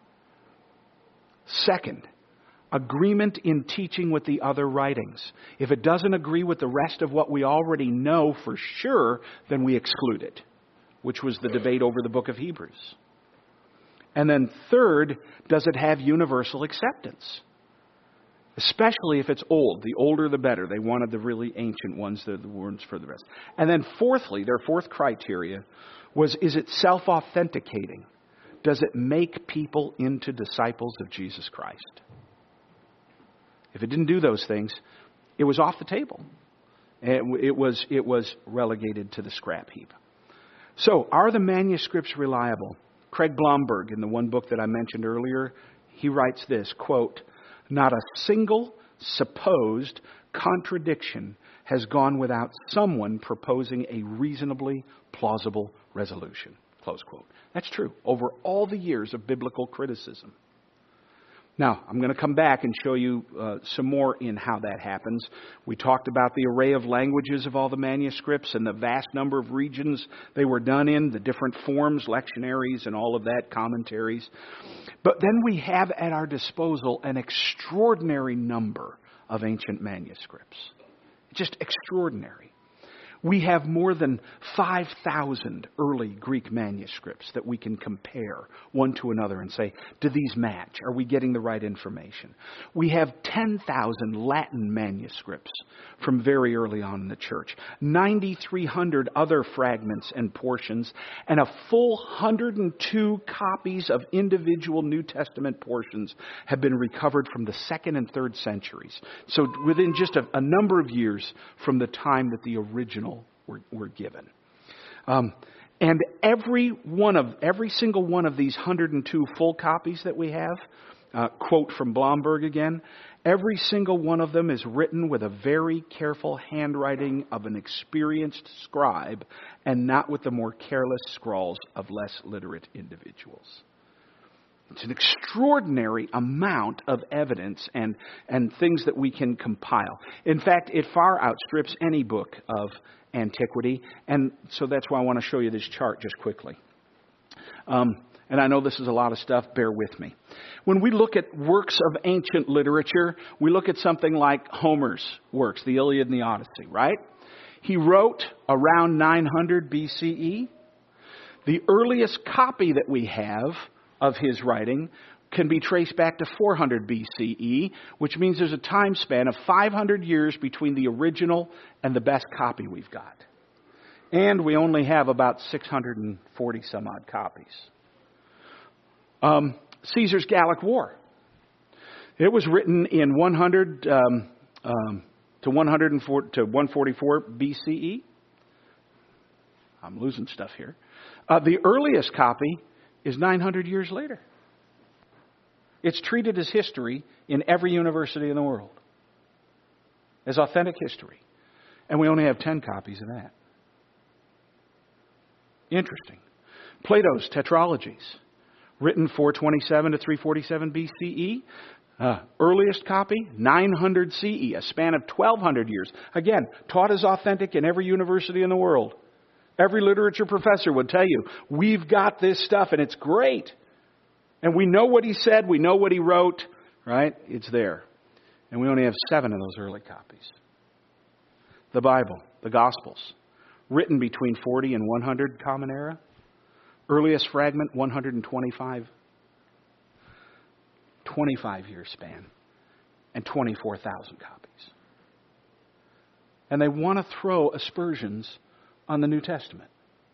Second, agreement in teaching with the other writings. If it doesn't agree with the rest of what we already know for sure, then we exclude it, which was the debate over the book of Hebrews. And then third, does it have universal acceptance? Especially if it's old. The older, the better. They wanted the really ancient ones, the ones for the rest. And then fourthly, their fourth criteria was, is it self-authenticating? Does it make people into disciples of Jesus Christ? If it didn't do those things, it was off the table. It was relegated to the scrap heap. So, are the manuscripts reliable? Craig Blomberg, in the one book that I mentioned earlier, he writes this, quote, "Not a single supposed contradiction has gone without someone proposing a reasonably plausible resolution." Close quote. That's true over all the years of biblical criticism. Now, I'm going to come back and show you some more in how that happens. We talked about the array of languages of all the manuscripts and the vast number of regions they were done in, the different forms, lectionaries and all of that, commentaries. But then we have at our disposal an extraordinary number of ancient manuscripts. Just extraordinary. We have more than 5,000 early Greek manuscripts that we can compare one to another and say, do these match? Are we getting the right information? We have 10,000 Latin manuscripts from very early on in the church, 9,300 other fragments and portions, and a full 102 copies of individual New Testament portions have been recovered from the 2nd and 3rd centuries. So within just a number of years from the time that the original were given. And every single one of these 102 full copies that we have, quote from Blomberg again, every single one of them is written with a very careful handwriting of an experienced scribe and not with the more careless scrawls of less literate individuals. It's an extraordinary amount of evidence and things that we can compile. In fact, it far outstrips any book of antiquity, and so that's why I want to show you this chart just quickly. And I know this is a lot of stuff, bear with me. When we look at works of ancient literature, we look at something like Homer's works, the Iliad and the Odyssey, right? He wrote around 900 BCE. The earliest copy that we have of his writing can be traced back to 400 BCE, which means there's a time span of 500 years between the original and the best copy we've got. And we only have about 640 some odd copies. Caesar's Gallic War. It was written in 100 to 144 BCE. I'm losing stuff here. The earliest copy is 900 years later. It's treated as history in every university in the world, as authentic history. And we only have 10 copies of that. Interesting. Plato's Tetralogies, written 427 to 347 BCE. Earliest copy, 900 CE, a span of 1,200 years. Again, taught as authentic in every university in the world. Every literature professor would tell you, we've got this stuff and it's great. And we know what he said, we know what he wrote, right? It's there. And we only have 7 of those early copies. The Bible, the Gospels, written between 40 and 100 Common Era. Earliest fragment, 125. 25-year span. And 24,000 copies. And they want to throw aspersions on the New Testament.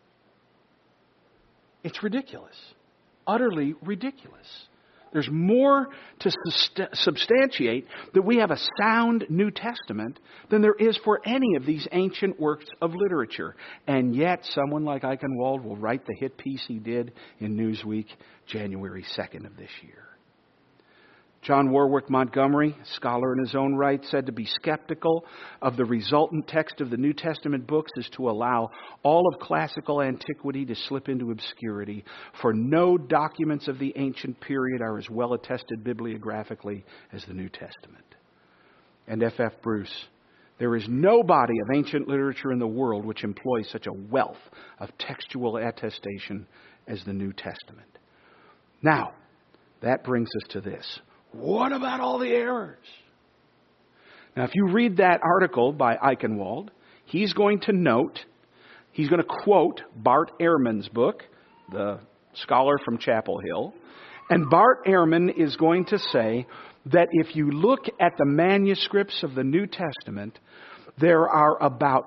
It's ridiculous. Utterly ridiculous. There's more to substantiate that we have a sound New Testament than there is for any of these ancient works of literature. And yet someone like Eichenwald will write the hit piece he did in Newsweek January 2nd of this year. John Warwick Montgomery, scholar in his own right, said to be skeptical of the resultant text of the New Testament books is to allow all of classical antiquity to slip into obscurity, for no documents of the ancient period are as well attested bibliographically as the New Testament. And F.F. Bruce, there is no body of ancient literature in the world which employs such a wealth of textual attestation as the New Testament. Now, that brings us to this. What about all the errors? Now, if you read that article by Eichenwald, he's going to quote Bart Ehrman's book, the scholar from Chapel Hill. And Bart Ehrman is going to say that if you look at the manuscripts of the New Testament, there are about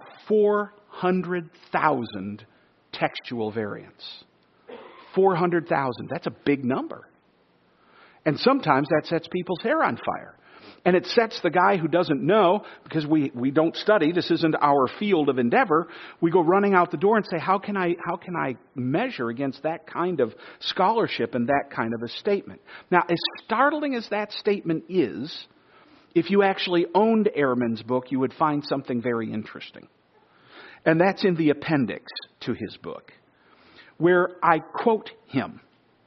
400,000 textual variants. 400,000. That's a big number. And sometimes that sets people's hair on fire. And it sets the guy who doesn't know, because we don't study, this isn't our field of endeavor, we go running out the door and say, how can I measure against that kind of scholarship and that kind of a statement? Now, as startling as that statement is, if you actually owned Ehrman's book, you would find something very interesting. And that's in the appendix to his book, where I quote him.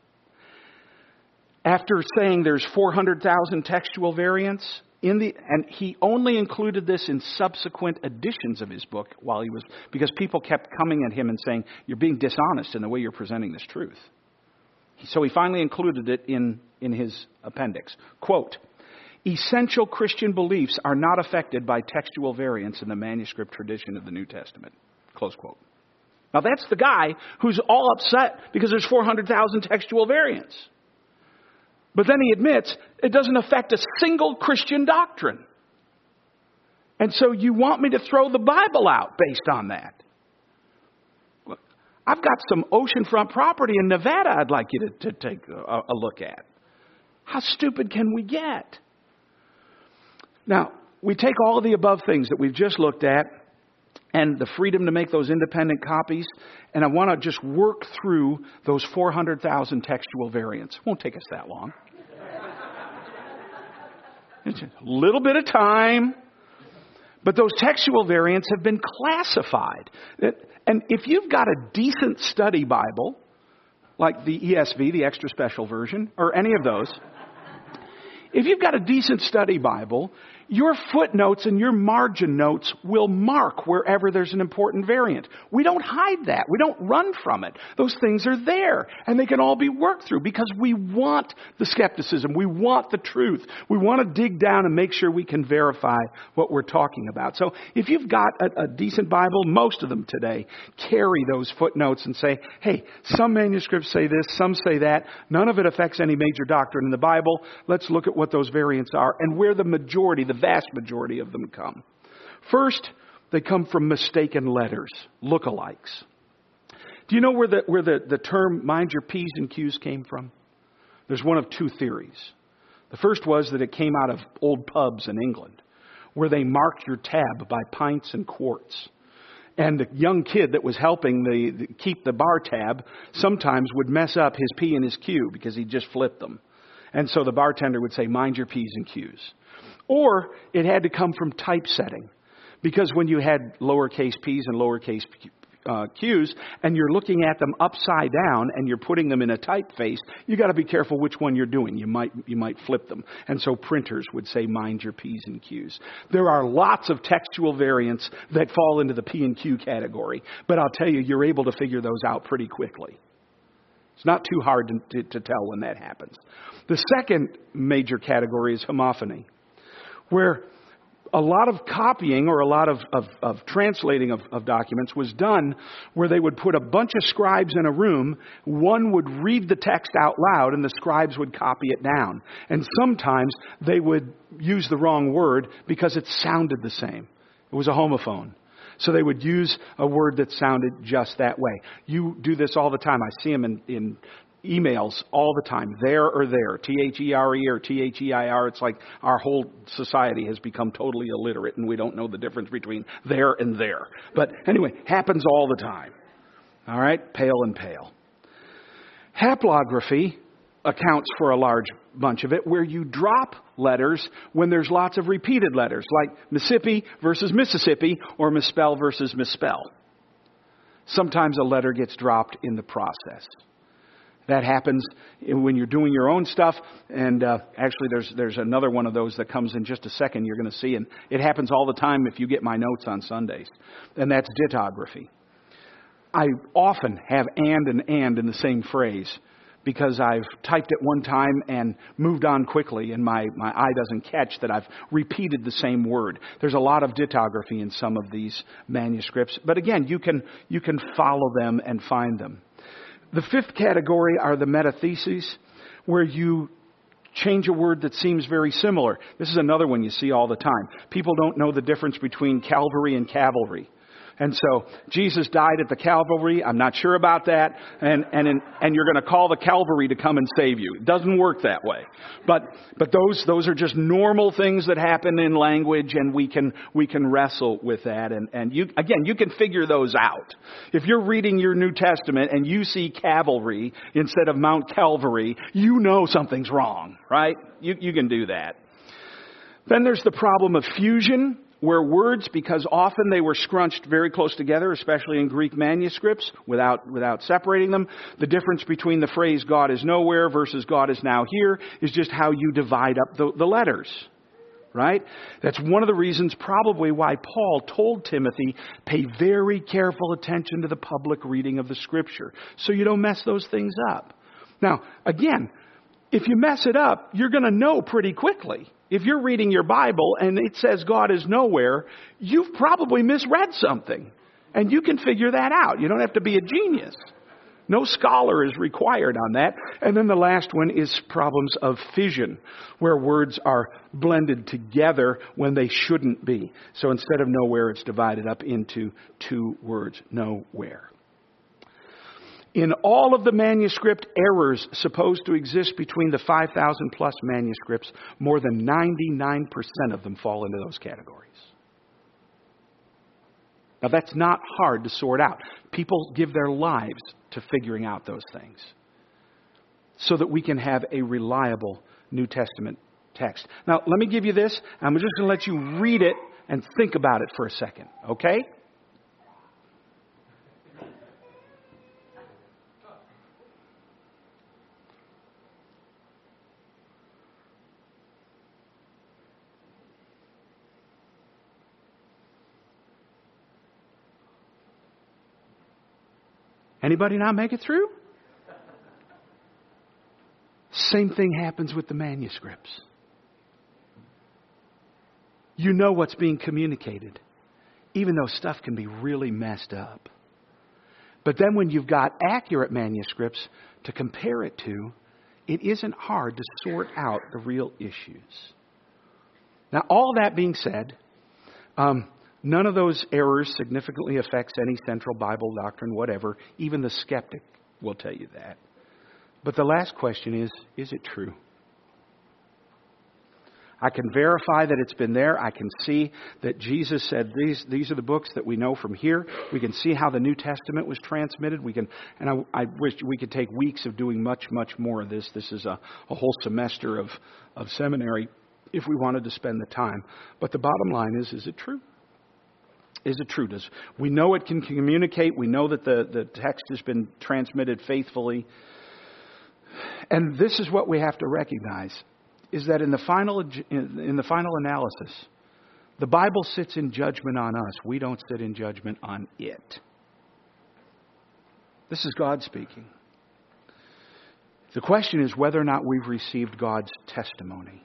After saying there's 400,000 textual variants, and he only included this in subsequent editions of his book because people kept coming at him and saying, you're being dishonest in the way you're presenting this truth. So he finally included it in his appendix. Quote, essential Christian beliefs are not affected by textual variants in the manuscript tradition of the New Testament. Close quote. Now that's the guy who's all upset because there's 400,000 textual variants. But then he admits it doesn't affect a single Christian doctrine. And so you want me to throw the Bible out based on that? Look, I've got some oceanfront property in Nevada I'd like you to take a look at. How stupid can we get? Now, we take all of the above things that we've just looked at and the freedom to make those independent copies, and I want to just work through those 400,000 textual variants. It won't take us that long. It's a little bit of time. But those textual variants have been classified. And if you've got a decent study Bible, like the ESV, the extra special version, or any of those, if you've got a decent study Bible, your footnotes and your margin notes will mark wherever there's an important variant. We don't hide that. We don't run from it. Those things are there, and they can all be worked through because we want the skepticism. We want the truth. We want to dig down and make sure we can verify what we're talking about. So if you've got a decent Bible, most of them today carry those footnotes and say, hey, some manuscripts say this, some say that. None of it affects any major doctrine in the Bible. Let's look at what those variants are and where the vast majority of them come. First, they come from mistaken letters, lookalikes. Do you know where the term mind your P's and Q's came from? There's one of two theories. The first was that it came out of old pubs in England, where they marked your tab by pints and quarts. And the young kid that was helping keep the bar tab sometimes would mess up his P and his Q because he just flipped them. And so the bartender would say, mind your P's and Q's. Or it had to come from typesetting, because when you had lowercase p's and lowercase q's and you're looking at them upside down and you're putting them in a typeface, you got to be careful which one you're doing. You might flip them. And so printers would say mind your p's and q's. There are lots of textual variants that fall into the P and Q category, but I'll tell you, you're able to figure those out pretty quickly. It's not too hard to tell when that happens. The second major category is homophony, where a lot of copying or a lot of translating of documents was done where they would put a bunch of scribes in a room. One would read the text out loud and the scribes would copy it down. And sometimes they would use the wrong word because it sounded the same. It was a homophone. So they would use a word that sounded just that way. You do this all the time. I see them in emails all the time. There or there. T-H-E-R-E or T-H-E-I-R. It's like our whole society has become totally illiterate and we don't know the difference between there and there. But anyway, happens all the time. All right? Pale and pale. Haplography accounts for a large bunch of it, where you drop letters when there's lots of repeated letters, like Mississippi versus Mississippi or misspell versus misspell. Sometimes a letter gets dropped in the process. That happens when you're doing your own stuff, and actually there's another one of those that comes in just a second you're going to see, and it happens all the time if you get my notes on Sundays, and that's dittography. I often have and in the same phrase, because I've typed it one time and moved on quickly and my eye doesn't catch that I've repeated the same word. There's a lot of dittography in some of these manuscripts. But again, you can follow them and find them. The fifth category are the metatheses, where you change a word that seems very similar. This is another one you see all the time. People don't know the difference between Calvary and cavalry. And so Jesus died at the Calvary. I'm not sure about that. And you're going to call the Calvary to come and save you. It doesn't work that way. But those are just normal things that happen in language, and we can wrestle with that. And you can figure those out. If you're reading your New Testament and you see cavalry instead of Mount Calvary, you know something's wrong, right? You can do that. Then there's the problem of fusion, where words, because often they were scrunched very close together, especially in Greek manuscripts, without separating them. The difference between the phrase God is nowhere versus God is now here is just how you divide up the letters. Right? That's one of the reasons probably why Paul told Timothy, pay very careful attention to the public reading of the Scripture, so you don't mess those things up. Now, again, if you mess it up, you're going to know pretty quickly. If you're reading your Bible and it says God is nowhere, you've probably misread something. And you can figure that out. You don't have to be a genius. No scholar is required on that. And then the last one is problems of fission, where words are blended together when they shouldn't be. So instead of nowhere, it's divided up into two words, nowhere. In all of the manuscript errors supposed to exist between the 5,000 plus manuscripts, more than 99% of them fall into those categories. Now that's not hard to sort out. People give their lives to figuring out those things so that we can have a reliable New Testament text. Now let me give you this. I'm just going to let you read it and think about it for a second, okay? Anybody not make it through? Same thing happens with the manuscripts. You know what's being communicated, even though stuff can be really messed up. But then when you've got accurate manuscripts to compare it to, it isn't hard to sort out the real issues. Now, all that being said, none of those errors significantly affects any central Bible doctrine, whatever. Even the skeptic will tell you that. But the last question is it true? I can verify that it's been there. I can see that Jesus said these are the books that we know from here. We can see how the New Testament was transmitted. I wish we could take weeks of doing much, much more of this. This is a whole semester of seminary if we wanted to spend the time. But the bottom line is it true? Is it true? We know it can communicate. We know that the text has been transmitted faithfully. And this is what we have to recognize, is that in the final analysis, the Bible sits in judgment on us. We don't sit in judgment on it. This is God speaking. The question is whether or not we've received God's testimony.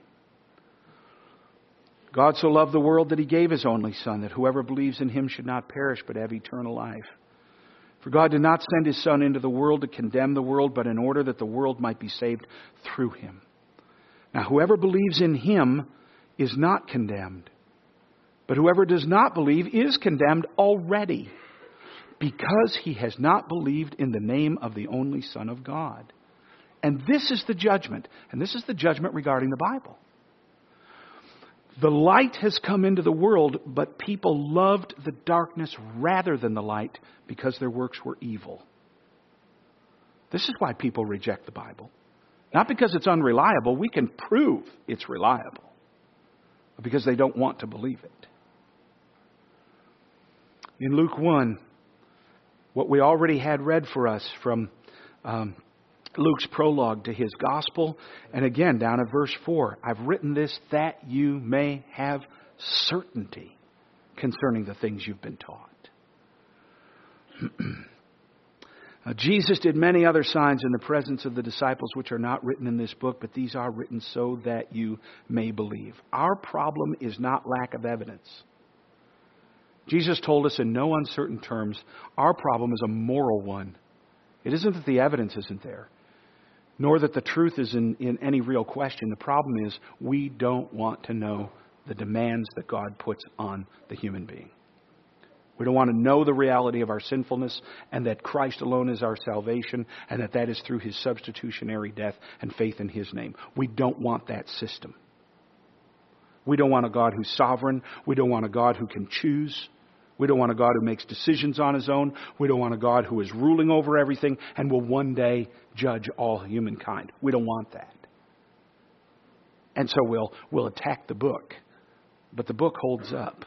God so loved the world that He gave His only Son, that whoever believes in Him should not perish but have eternal life. For God did not send His Son into the world to condemn the world, but in order that the world might be saved through Him. Now, whoever believes in Him is not condemned, but whoever does not believe is condemned already, because he has not believed in the name of the only Son of God. And this is the judgment, and this is the judgment regarding the Bible. The light has come into the world, but people loved the darkness rather than the light because their works were evil. This is why people reject the Bible. Not because it's unreliable. We can prove it's reliable. But because they don't want to believe it. In Luke 1, what we already had read for us from Luke's prologue to his gospel. And again, down at verse 4, I've written this that you may have certainty concerning the things you've been taught. Jesus did many other signs in the presence of the disciples which are not written in this book, but these are written so that you may believe. Our problem is not lack of evidence. Jesus told us in no uncertain terms, our problem is a moral one. It isn't that the evidence isn't there, nor that the truth is in any real question. The problem is we don't want to know the demands that God puts on the human being. We don't want to know the reality of our sinfulness and that Christ alone is our salvation and that is through His substitutionary death and faith in His name. We don't want that system. We don't want a God who's sovereign. We don't want a God who can choose. We don't want a God who makes decisions on His own. We don't want a God who is ruling over everything and will one day judge all humankind. We don't want that. And so we'll attack the book. But the book holds up.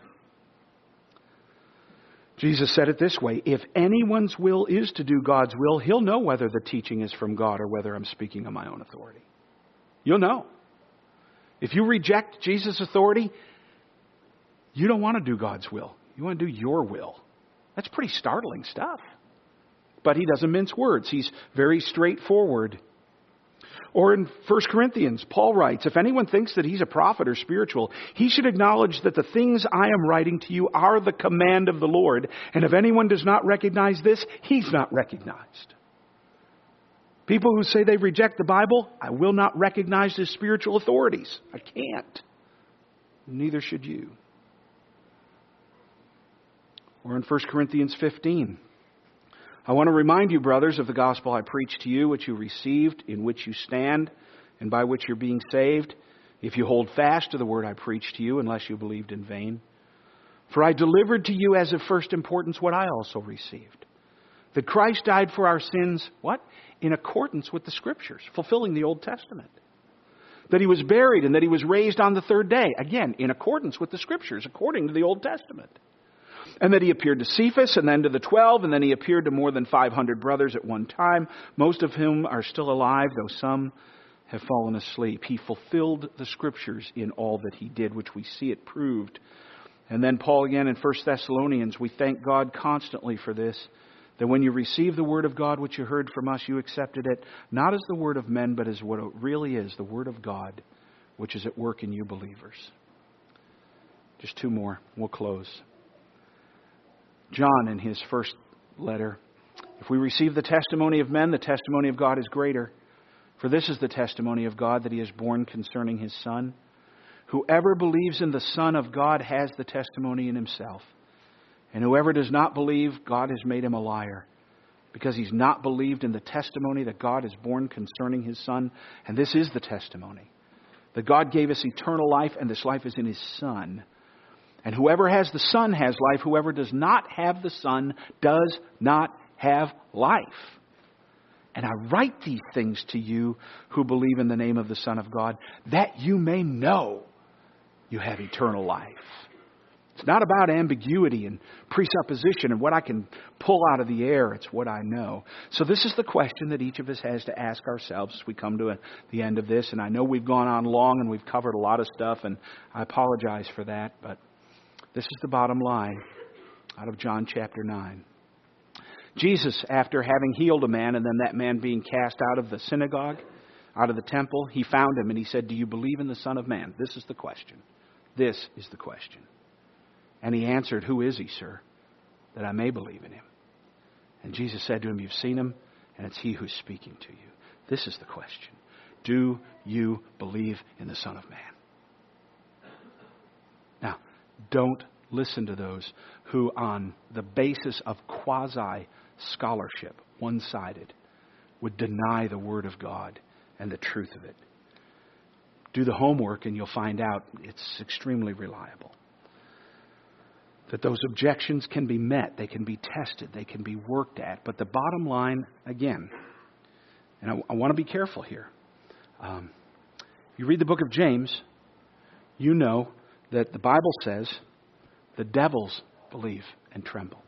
Jesus said it this way, if anyone's will is to do God's will, he'll know whether the teaching is from God or whether I'm speaking on my own authority. You'll know. If you reject Jesus' authority, you don't want to do God's will. You want to do your will. That's pretty startling stuff. But He doesn't mince words. He's very straightforward. Or in 1 Corinthians, Paul writes, if anyone thinks that he's a prophet or spiritual, he should acknowledge that the things I am writing to you are the command of the Lord. And if anyone does not recognize this, he's not recognized. People who say they reject the Bible, I will not recognize as spiritual authorities. I can't. Neither should you. Or in 1 Corinthians 15, I want to remind you, brothers, of the gospel I preached to you, which you received, in which you stand, and by which you're being saved, if you hold fast to the word I preached to you, unless you believed in vain. For I delivered to you as of first importance what I also received. That Christ died for our sins, what? In accordance with the Scriptures, fulfilling the Old Testament. That He was buried and that He was raised on the third day. Again, in accordance with the Scriptures, according to the Old Testament. And that He appeared to Cephas and then to the 12, and then He appeared to more than 500 brothers at one time, most of whom are still alive, though some have fallen asleep. He fulfilled the Scriptures in all that He did, which we see it proved. And then Paul again in 1 Thessalonians, we thank God constantly for this, that when you received the word of God which you heard from us, you accepted it, not as the word of men, but as what it really is, the word of God, which is at work in you believers. Just two more. We'll close. John, in his first letter, if we receive the testimony of men, the testimony of God is greater. For this is the testimony of God, that He is born concerning His Son. Whoever believes in the Son of God has the testimony in himself. And whoever does not believe, God has made him a liar, because he's not believed in the testimony that God is born concerning His Son. And this is the testimony, that God gave us eternal life, and this life is in His Son. And whoever has the Son has life. Whoever does not have the Son does not have life. And I write these things to you who believe in the name of the Son of God, that you may know you have eternal life. It's not about ambiguity and presupposition and what I can pull out of the air. It's what I know. So this is the question that each of us has to ask ourselves as we come to the end of this. And I know we've gone on long and we've covered a lot of stuff, and I apologize for that. But this is the bottom line out of John chapter 9. Jesus, after having healed a man and then that man being cast out of the synagogue, out of the temple, He found him and He said, do you believe in the Son of Man? This is the question. This is the question. And he answered, who is He, sir, that I may believe in Him? And Jesus said to him, you've seen Him, and it's He who's speaking to you. This is the question. Do you believe in the Son of Man? Now, don't listen to those who, on the basis of quasi-scholarship, one-sided, would deny the Word of God and the truth of it. Do the homework and you'll find out it's extremely reliable. That those objections can be met, they can be tested, they can be worked at. But the bottom line, again, and I want to be careful here. You read the book of James, you know that the Bible says the devils believe and tremble.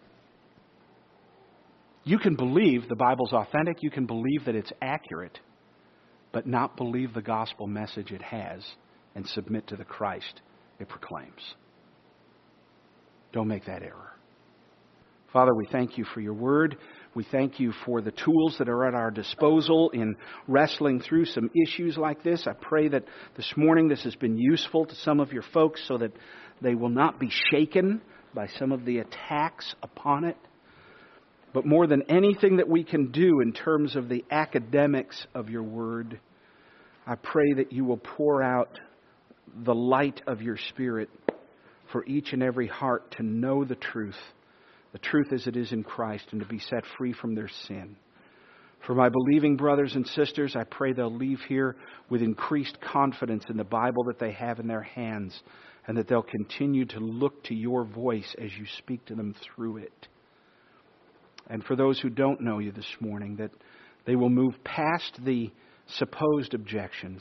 You can believe the Bible's authentic, you can believe that it's accurate, but not believe the gospel message it has and submit to the Christ it proclaims. Don't make that error. Father, we thank You for Your word. We thank You for the tools that are at our disposal in wrestling through some issues like this. I pray that this morning this has been useful to some of Your folks so that they will not be shaken by some of the attacks upon it. But more than anything that we can do in terms of the academics of Your word, I pray that You will pour out the light of Your Spirit for each and every heart to know the truth as it is in Christ, and to be set free from their sin. For my believing brothers and sisters, I pray they'll leave here with increased confidence in the Bible that they have in their hands, and that they'll continue to look to your voice as you speak to them through it. And for those who don't know you this morning, that they will move past the supposed objections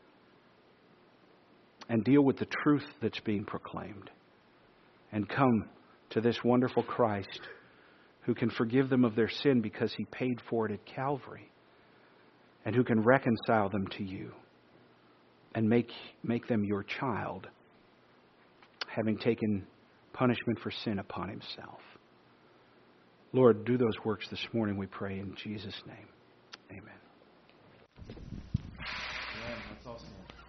and deal with the truth that's being proclaimed, and come to this wonderful Christ who can forgive them of their sin because He paid for it at Calvary, and who can reconcile them to you and make them your child, having taken punishment for sin upon Himself. Lord, do those works this morning, we pray in Jesus' name. Amen. Yeah, that's awesome.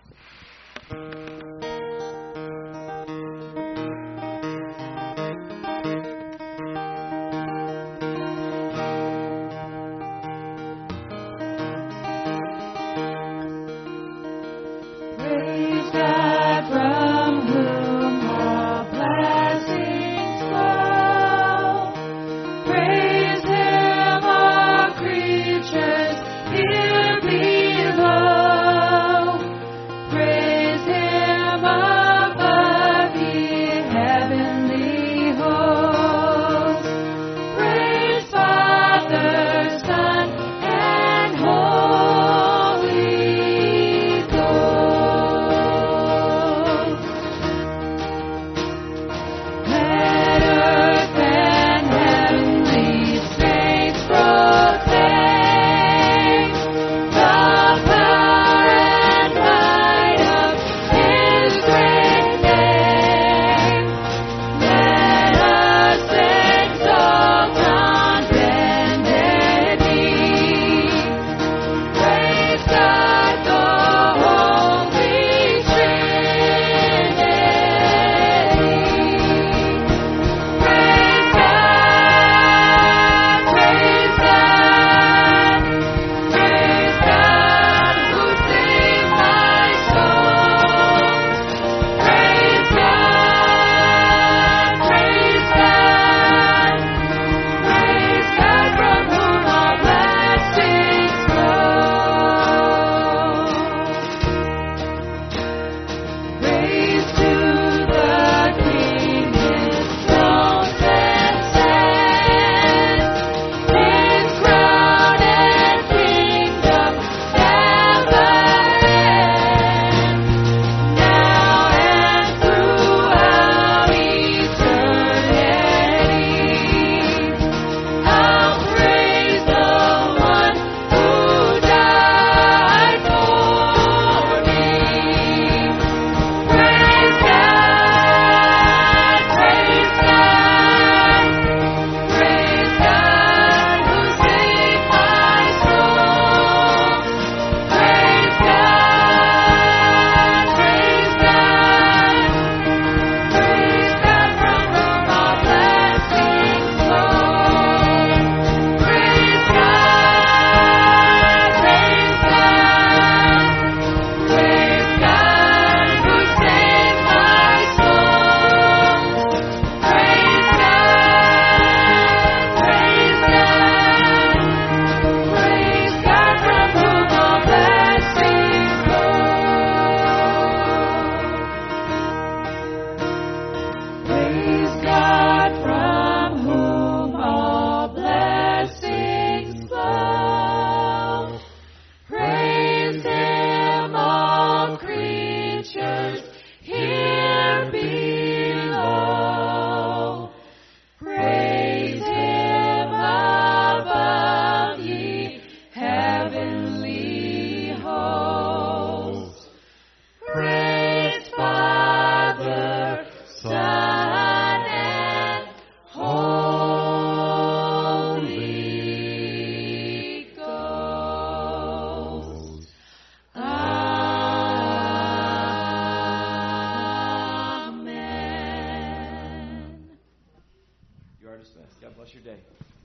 Praise God from whom all blessings flow. Praise Him, all creatures here below. Praise Him above, ye heavenly hosts. Praise Father, Son, and Holy Ghost. Let earth and heavenly saints proclaim the power and might of His great name. Let us exalt on bended knee. Praise God, the Holy Trinity. Praise God, praise God, praise God who saved my soul. Praise God, praise God, praise God from whom all blessings flow. Praise to the King, His throne transcends, His crown and kingdom never ends. Now and throughout eternity, I'll praise the one who died for me. Praise God, praise God, praise God who saved my soul. Praise God, praise God, praise God from whom all blessings flow. Praise God, praise God, praise God who saved my soul. Praise God, praise God from whom all blessings flow. Praise God from whom all blessings flow. Praise Him, all creatures here below. Praise Him above, ye heavenly hosts. Praise Father, Son, and Holy Ghost. Amen. You are dismissed. God bless your day.